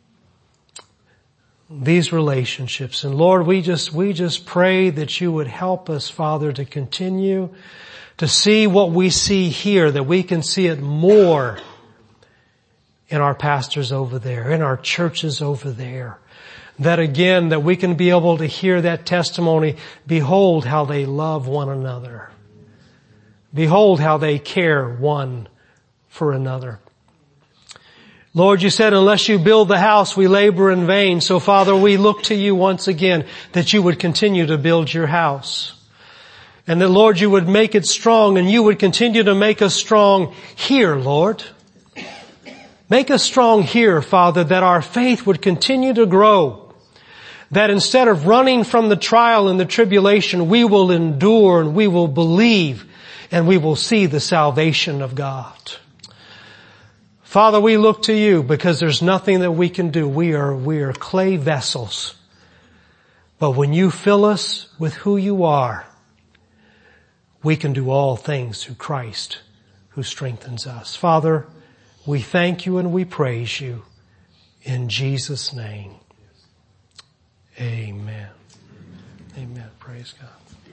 S1: These relationships. And Lord, we just pray that you would help us, Father, to continue to see what we see here, that we can see it more in our pastors over there, in our churches over there. That again, that we can be able to hear that testimony, behold how they love one another. Behold how they care one for another. Lord, you said, unless you build the house, we labor in vain. So Father, we look to you once again that you would continue to build your house. And that, Lord, you would make it strong and you would continue to make us strong here, Lord. Make us strong here, Father, that our faith would continue to grow. That instead of running from the trial and the tribulation, we will endure and we will believe and we will see the salvation of God. Father, we look to you because there's nothing that we can do. We are clay vessels. But when you fill us with who you are, we can do all things through Christ who strengthens us. Father, we thank you and we praise you in Jesus' name. Amen. Amen. Praise God.